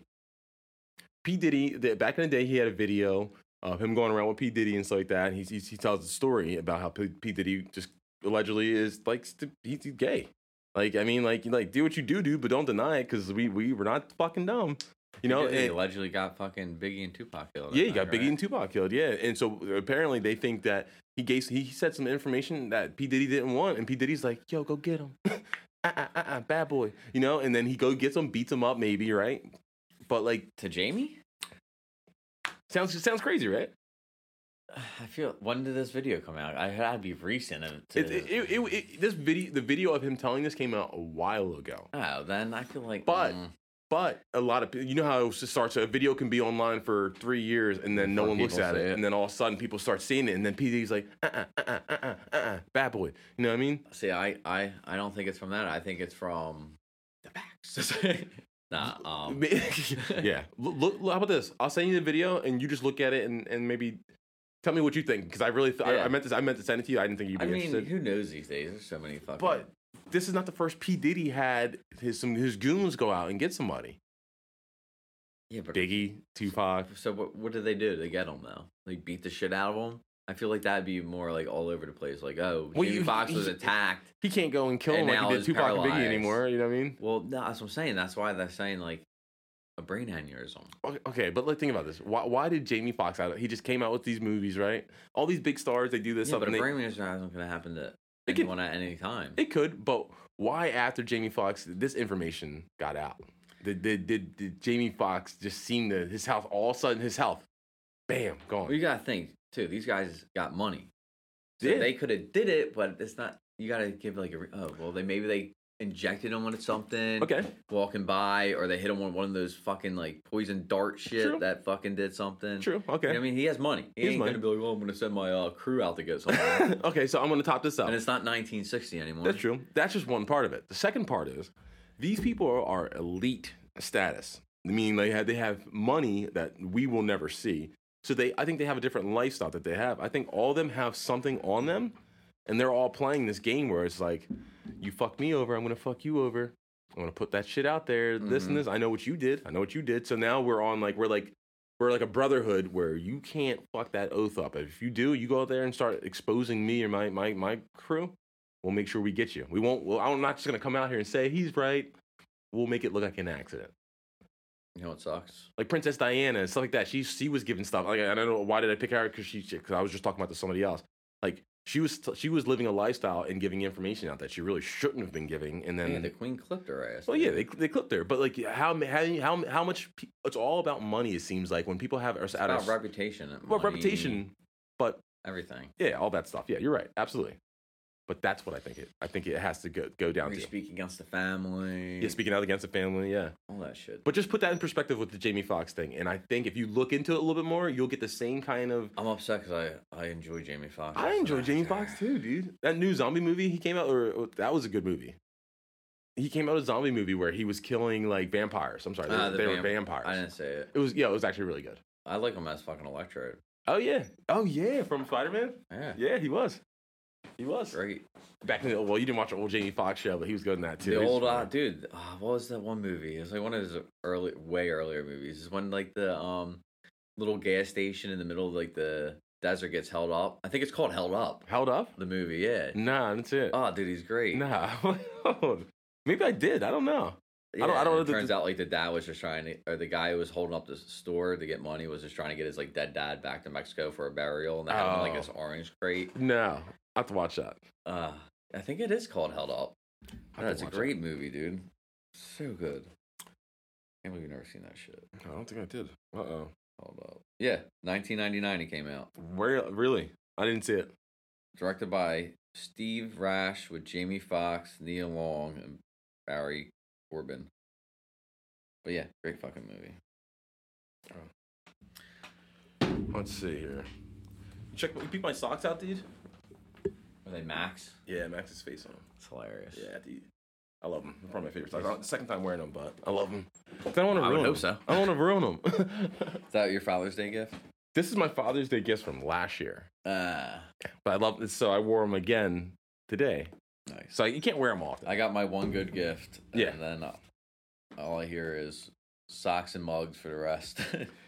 P Diddy. The, back in the day, he had a video of him going around with P Diddy and stuff like that. And he he, he tells a story about how P, P Diddy just allegedly is like st- he's, he's gay. Like I mean, like like do what you do, do, but don't deny it because we we were not fucking dumb. You know, he and, allegedly got fucking Biggie and Tupac killed. yeah, he got right? Biggie and Tupac killed. Yeah, and so apparently they think that he gave he said some information that P Diddy didn't want, and P Diddy's like, "Yo, go get him, uh, uh, uh, uh, bad boy," you know. And then he go gets him, beats him up, maybe right. But like to Jamie. sounds sounds crazy, right? I feel. When did this video come out? I had to be recent. To, It, it, it, it, it, this video, the video of him telling this came out a while ago. oh, then I feel like. But mm, but a lot of people, you know how it starts. A video can be online for three years and then no Before one looks people at see it, it. and then all of a sudden people start seeing it, and then P D's like, uh uh uh uh uh uh, uh bad boy. You know what I mean? see, I, I, I don't think it's from that. I think it's from the facts. nah. Um. yeah. Look, look, look, how about this? I'll send you the video, and you just look at it, and, and maybe tell me what you think. Because I really, th- Yeah. I, I meant this. I meant to send it to you. I didn't think you'd be I mean, interested. who knows these days? There's so many fucking. But this is not the first P Diddy had his some his goons go out and get somebody. yeah, but Biggie, Tupac. so what? What did they do to get him though? Like beat the shit out of him? I feel like that'd be more like all over the place. Like, oh, Well, Jamie you- Foxx was he- attacked. He can't go and kill him And like now he did he's Tupac and Biggie paralyzed. anymore. You know what I mean? Well, no, that's what I'm saying. That's why they're saying like a brain aneurysm. Okay, okay, but let's think about this. Why, why did Jamie Foxx out? He just came out with these movies, right? All these big stars, they do this Yeah, stuff. but a And they, brain aneurysm isn't going to happen to It could- anyone at any time. it could, but why after Jamie Foxx this information got out? Did, did, did, did Jamie Foxx just seem to his health all of a sudden his health, bam, gone? Well, you got to think too. These guys got money, so Yeah. they could have did it, but it's not. You got to give like a re- oh well, they maybe they injected him with something. Okay, Walking by, or they hit him with one of those fucking like poison dart shit True. that fucking did something. true. Okay, You know what I mean, he has money. He, He has ain't money. gonna be like, "Oh, I'm gonna send my uh, crew out to get something." okay. So I'm gonna top this up. And it's not nineteen sixty anymore. That's true. That's just one part of it. The second part is these people are, are elite status. I mean, they have they have money that we will never see. So they, I think they have a different lifestyle that they have. I think all of them have something on them, and they're all playing this game where it's like, you fuck me over, I'm gonna fuck you over. I'm gonna put that shit out there. This Mhm. and this. I know what you did. I know what you did. So now we're on like we're like we're like a brotherhood where you can't fuck that oath up. If you do, you go out there and start exposing me or my my my crew. We'll make sure we get you. We won't. Well, I'm not just gonna come out here and say he's right. We'll make it look like an accident. You know what sucks? Like Princess Diana and stuff like that. She she was giving stuff. Like I don't know why did I pick her because she because I was just talking about to somebody else. Like she was she was living a lifestyle and giving information out that she really shouldn't have been giving. And then Yeah, the queen clipped her ass. well, yeah, they they clipped her. But like how how how how much? pe- It's all about money. It seems like when people have It's out about of reputation. well money, reputation, but everything. yeah, all that stuff. Yeah, you're right, absolutely. But that's what I think it. I think it has to go go down You to. speak against the family. Yeah, speaking out against the family. Yeah. all that shit. But just put that in perspective with the Jamie Foxx thing, and I think if you look into it a little bit more, you'll get the same kind of. I'm upset because I, I enjoy Jamie Foxx. I enjoy Jamie Foxx too, dude. That new zombie movie he came out, or that was a good movie. He came out with a zombie movie where he was killing like vampires. I'm sorry, they, Ah, were- the they were vamp- vampires. I didn't say it. It was yeah, it was actually really good. I like him as fucking Electrode. Oh yeah, oh yeah, from Spider Man. Yeah, Yeah, he was. He was. great. Back in the well, you didn't watch the old Jamie Foxx show, but he was good in that too. The He's old uh, fun. dude. Uh, what was that one movie? It was like one of his early, way earlier movies. It's when like the um little gas station in the middle of like the desert gets held up. I think it's called Held Up. Held up? The movie, yeah. Nah, that's it. Oh, dude, he's great. Nah, maybe I did. I don't know. Yeah, I don't- I don't know It the- turns out like the dad was just trying to, or the guy who was holding up the store to get money was just trying to get his like dead dad back to Mexico for a burial, and they had him in like Oh. this orange crate. No, I have to watch that. Uh, I think it is called Held Up. I have to That's a watch great movie, dude. So good. Can't believe you've never seen that shit. that. I don't think I did. Uh oh. Hold up. Yeah, nineteen ninety-nine it came out. Where really? I didn't see it. Directed by Steve Rash with Jamie Foxx, Nia Long, and Barry Corbin. But yeah, great fucking movie. Let's see here. Check. You peek my socks out, dude. Are they Max? Yeah, Max's face on them. It's hilarious. Yeah, dude. I love them. They're probably my favorite size. The second time wearing them, but I love them. I don't want to I would ruin hope them. so. I don't want to ruin them. Is that your Father's Day gift? This is my Father's Day gift from last year. Uh, But I love this, so I wore them again today. nice. So you can't wear them often. I got my one good gift. And Yeah. then uh, all I hear is socks and mugs for the rest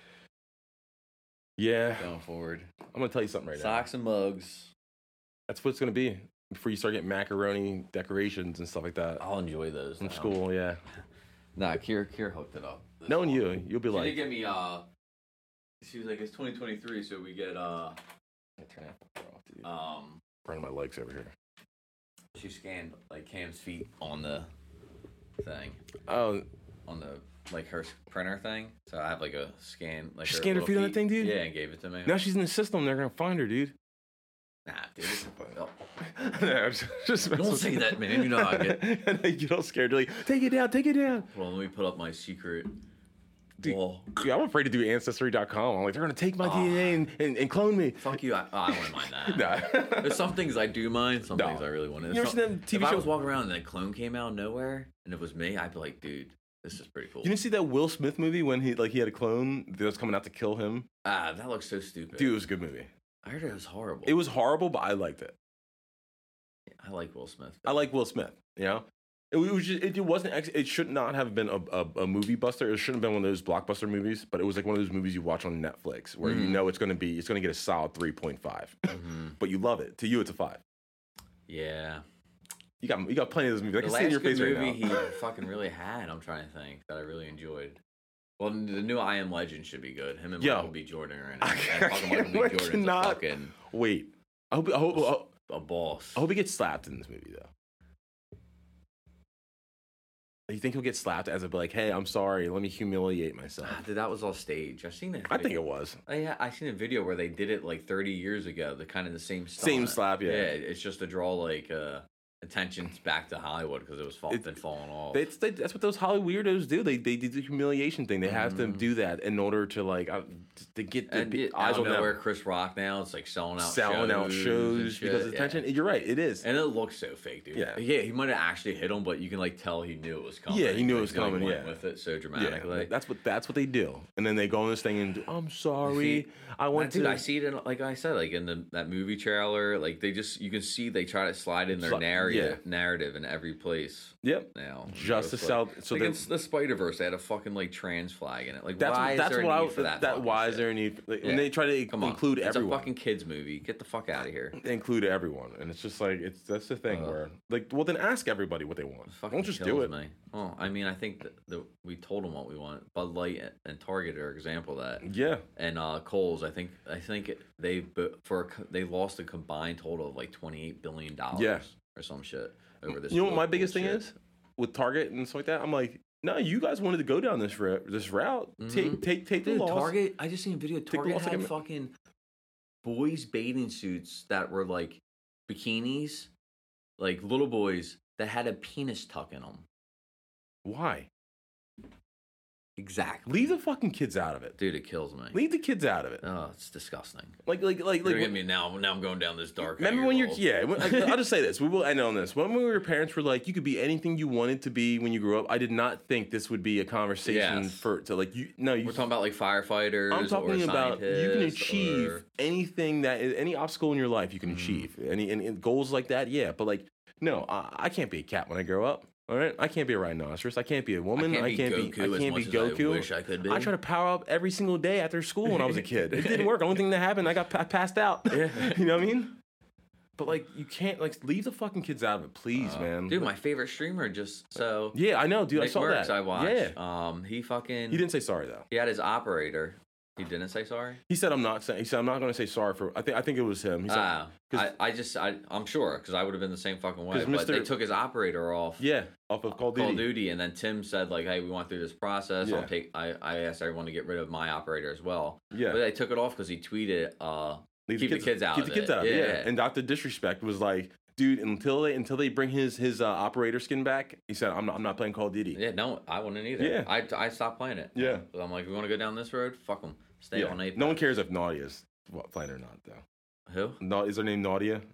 Yeah. going forward. I'm going to tell you something right now. Socks and mugs. That's what it's going to be before you start getting macaroni decorations and stuff like that I'll enjoy those. from now. school. Yeah. Nah, Kier, Kier hooked it up. this Knowing fall. you, you'll be She like, did give me, uh, she was like, it's twenty twenty-three, so we get, uh, turn that fucker off, dude. um, Burning my legs over here. she scanned, like, Cam's feet on the thing. Oh, On the, like, her printer thing. So I have, like, a scan, like, She scanned her little feet on that thing, dude? Yeah, and gave it to me. now she's in the system. They're going to find her, dude. Nah, dude. it's- oh, No, just, just Don't say that, man. You know how I get. And they get all scared. They're like, take it down, take it down. Well, let me put up my secret Dude, wall. Dude, I'm afraid to do Ancestry dot com. I'm like, they're going to take my Oh. D N A and, and, and clone me. Fuck you. I, oh, I wouldn't mind that. Nah. There's some things I do mind, some No. things I really want to. You ever seen them T V if I show- was walking around and that clone came out of nowhere and it was me, I'd be like, dude, this is pretty cool. You didn't see that Will Smith movie when he like he had a clone that was coming out to kill him? ah, that looks so stupid. Dude, it was a good movie. I heard it was horrible. It was horrible, but I liked it. I like Will Smith. I like Will Smith. You know, it, was just, it, it wasn't. ex- It should not have been a, a, a movie buster. It shouldn't have been one of those blockbuster movies. But it was like one of those movies you watch on Netflix where you Mhm. know it's going to be it's going to get a solid three point five. Mhm. But you love it. To you, it's a five. Yeah. You got you got plenty of those movies. I The can see it in your last face good right movie now. he fucking really had, I'm trying to think, that I really enjoyed. Well, the new I Am Legend should be good. Him and Yo. Michael B. Jordan are in it. I And can't- fucking I Michael B. Jordan's cannot- a fucking Wait, I hope I hope I hope, a boss. I hope he gets slapped in this movie though. You think he'll get slapped as a like, hey, I'm sorry, let me humiliate myself? Ah, dude, that was all stage. I've seen that. I think it was. Oh, yeah, I seen a video where they did it like thirty years ago. The kind of the same stuff. Same slap, yeah. Yeah, it's just to draw like uh, attention back to Hollywood because it was fall, It- been falling off. They, they, that's what those Hollywood weirdos do. They they do the humiliation thing. They have to Mhm. do that in order to like uh, to get the and pe- it, eyes out on of nowhere, them. Chris Rock now it's like selling out, Selling shows out and shows shit, because of yeah. attention. You're right. It is. And it looks so fake, dude. Yeah. yeah. He might have actually hit him, but you can like tell he knew it was coming. Yeah, he knew it Like, was he, like, coming, went yeah. with it so Yeah, dramatically. that's what that's what they do. And then they go on this thing and do, I'm sorry. See, I want dude, to. I see it in, like I said, like in the that movie trailer, like they just you can see they try to slide in their Sli- narrative narrative in every place Yep. now. Just to It's sell. like, So like they- in the Spider Verse, they had a fucking like trans flag in it. Like, that's why what, is that's there what a I need for that? that fucking why shit? is there a need? Like, Yeah. When they try to Come on, include it's everyone. a fucking kids movie. Get the fuck out of here. They include everyone, and it's just like it's that's the thing Ugh. where like, well, then ask everybody what they want. It fucking Don't just do kills it. Me. Oh, I mean, I think that the, we told them what we want. Bud Light and Target are example of that. Yeah, And uh, Kohl's, I think, I think they bu- for a co- they lost a combined total of like twenty eight billion dollars. Yeah. Or some shit over this. you know what my bull- biggest thing bullshit. is with Target and stuff like that. I'm like, no, you guys wanted to go down this route. This route, take Mhm. take take the Dude, loss. Target. I just seen a video. the Target loss, had like a- fucking boys bathing suits that were like bikinis, like little boys that had a penis tuck in them. Why? Exactly. Leave the fucking kids out of it. Dude, it kills me. Leave the kids out of it. Oh, it's disgusting. Like like like Like, like. at me now. Now I'm going down this dark. Remember when you're world. yeah? when- I- I'll just say this. We will end on this. When we were parents, were like, you could be anything you wanted to be when you grew up. I did not think this would be a conversation Yes. for to like you. No, you. We're talking about like firefighters. I'm talking or about you can scientists achieve or- anything that is any obstacle in your life you can Mhm. achieve. Any, any goals like that, yeah. But like, no, I, I can't be a cat when I grow up. All right, I can't be a rhinoceros. I can't be a woman. I can't be Goku I as can't much be as Goku. I wish I could be. I try to power up every single day after school when I was a kid. It didn't work. The only thing that happened, I got pa- passed out. Yeah. You know what I mean? But like, you can't like leave the fucking kids out of it, please, Uh, man. Dude, my favorite streamer just so. Yeah, I know, dude. Nick I saw Works, that. I watched. Yeah. Um, he fucking. He didn't say sorry though. He had his operator. He didn't say sorry. He said, "I'm not saying." He said, "I'm not going to say sorry for." I think. I think it was him. He said, Ah, 'cause- I, I just, I, I'm sure because I would have been the same fucking way. 'Cause But they Mister took his operator off. "Yeah, off of Call of Duty." Call of Duty, and then Tim said like, "Hey, we went through this process. Yeah. I'll take." I, I asked everyone to get rid of my operator as well. Yeah. But they took it off because he tweeted, uh, Leave keep the kids out Keep of the kids it. out of it. Yeah, Yeah. yeah. And Doctor Disrespect was like, "Dude, until they until they bring his his uh, operator skin back," he said, "I'm not I'm not playing Call of Duty." Yeah, no, I wouldn't either. Yeah. I, I stopped playing it. Yeah. But I'm like, we want to go down this road? Fuck them. Stay Yeah. on Apex. No one cares if Nadia is what, playing or not, though. Who? Na- is her name Nadia?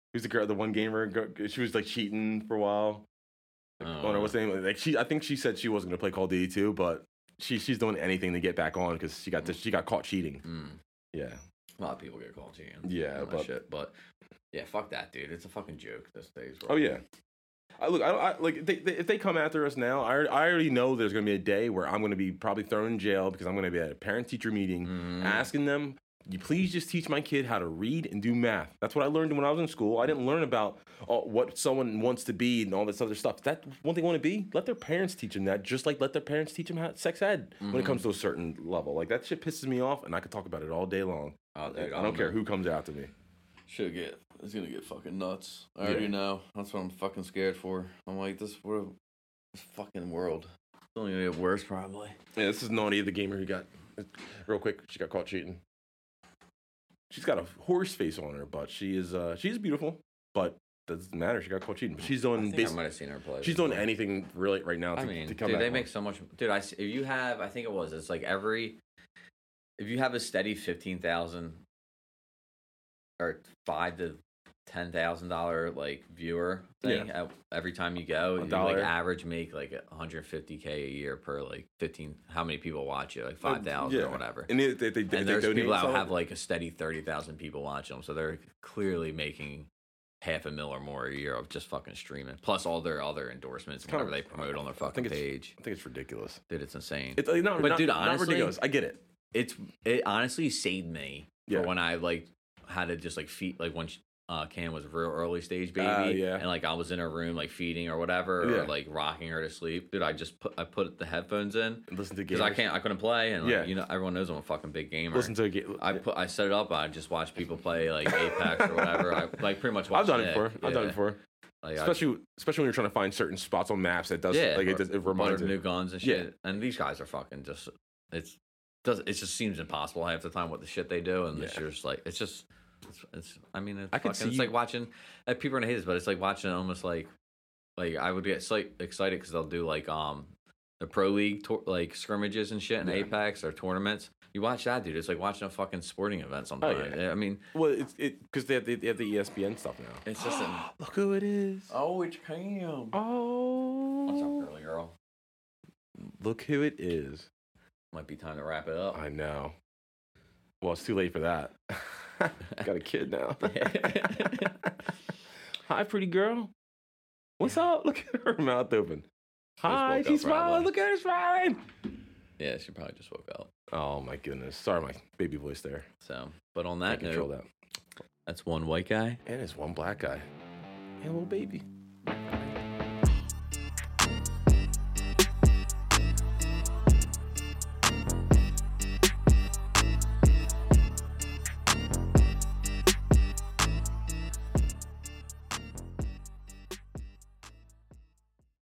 Who's the girl? The one gamer. Girl, she was like cheating for a while. Like, oh, no, what's the name? Like she, I think she said she wasn't gonna play Call of Duty two, but she she's doing anything to get back on because she got this, she got caught cheating. Mm. Yeah, a lot of people get caught cheating. Yeah, but shit. But yeah, fuck that, dude. It's a fucking joke these days. Bro. Oh yeah. I look, I, I like they, they, if they come after us now, I, I already know there's gonna be a day where I'm gonna be probably thrown in jail because I'm gonna be at a parent teacher meeting Mm. asking them, you please just teach my kid how to read and do math. That's what I learned when I was in school. I didn't learn about uh, what someone wants to be and all this other stuff. That what they want to be, let their parents teach them that, just like let their parents teach them how sex ed Mm-hmm. when it comes to a certain level. Like that shit pisses me off, and I could talk about it all day long. Oh, dude, I don't care who comes after me. Should get. It's gonna get fucking nuts. I already Yeah. know. That's what I'm fucking scared for. I'm like, this what a, this fucking world. It's only gonna get worse, probably. Yeah, this is Naughty, the gamer who got, real quick, she got caught cheating. She's got a horse face on her, but she is uh she's beautiful, but that doesn't matter. She got caught cheating. But she's I doing think I basi- might have seen her play. she's doing anything really right now to, I mean, to come dude, back they on. make so much. Dude, I see- if you have, I think it was. It's like every. If you have a steady fifteen thousand or five to ten thousand dollar like viewer thing Yeah. at, every time you go, A you dollar. like average make like one hundred fifty k a year per like fifteen. How many people watch it? Like Uh, five thousand yeah. or whatever. And they, they, they, they And there's donate people that some? have like a steady thirty thousand people watch them, so they're clearly making half a mil or more a year of just fucking streaming, plus all their other endorsements and kind whatever of- they promote on their I fucking think it's- page. I think it's ridiculous. Dude, it's insane. It's uh, not, But not, dude, not honestly- ridiculous. I get it. It's it honestly saved me Yeah. for when I like had to just like feed like when uh, Cam was a real early stage baby, Uh, yeah. and like I was in her room like feeding or whatever, Yeah. or like rocking her to sleep. Dude, I just put I put the headphones in Listen to because I gamers. can't I couldn't play, and like, Yeah. you know everyone knows I'm a fucking big gamer. Listen to a game. I put I set it up. I just watch people play like Apex or whatever. I like pretty much. Watch I've done it Nick. before. I've done Yeah. it before. Like, I- Especially, especially when you're trying to find certain spots on maps that does, yeah, like it, or- does, it or reminds new you. guns and Yeah. shit. And these guys are fucking just it's does it just seems impossible half the time what the shit they do, and it's Yeah. just like it's just it's, it's I mean it's I could fucking, it's see- like watching uh, people are gonna hate this, but it's like watching almost like like I would get so excited because they'll do like um the pro league tour, like scrimmages and shit in Yeah. Apex or tournaments. You watch that, dude. It's like watching a fucking sporting event sometimes. yeah. I mean, Well, it's it because they have the, they have the E S P N stuff now. it's just an Look who it is. oh, it's Cam. Oh, What's up, girly girl? look who it is. Might be time to wrap it up. I know. Well, it's too late for that. Got a kid now. Hi, pretty girl. What's up? Look at her mouth open. Hi, woke up she's smiling. probably. Look at her smiling. Yeah, she probably just woke up. Oh my goodness. Sorry, my baby voice there. So, but on I that control note, that. that's one white guy. And it's one black guy and a little baby.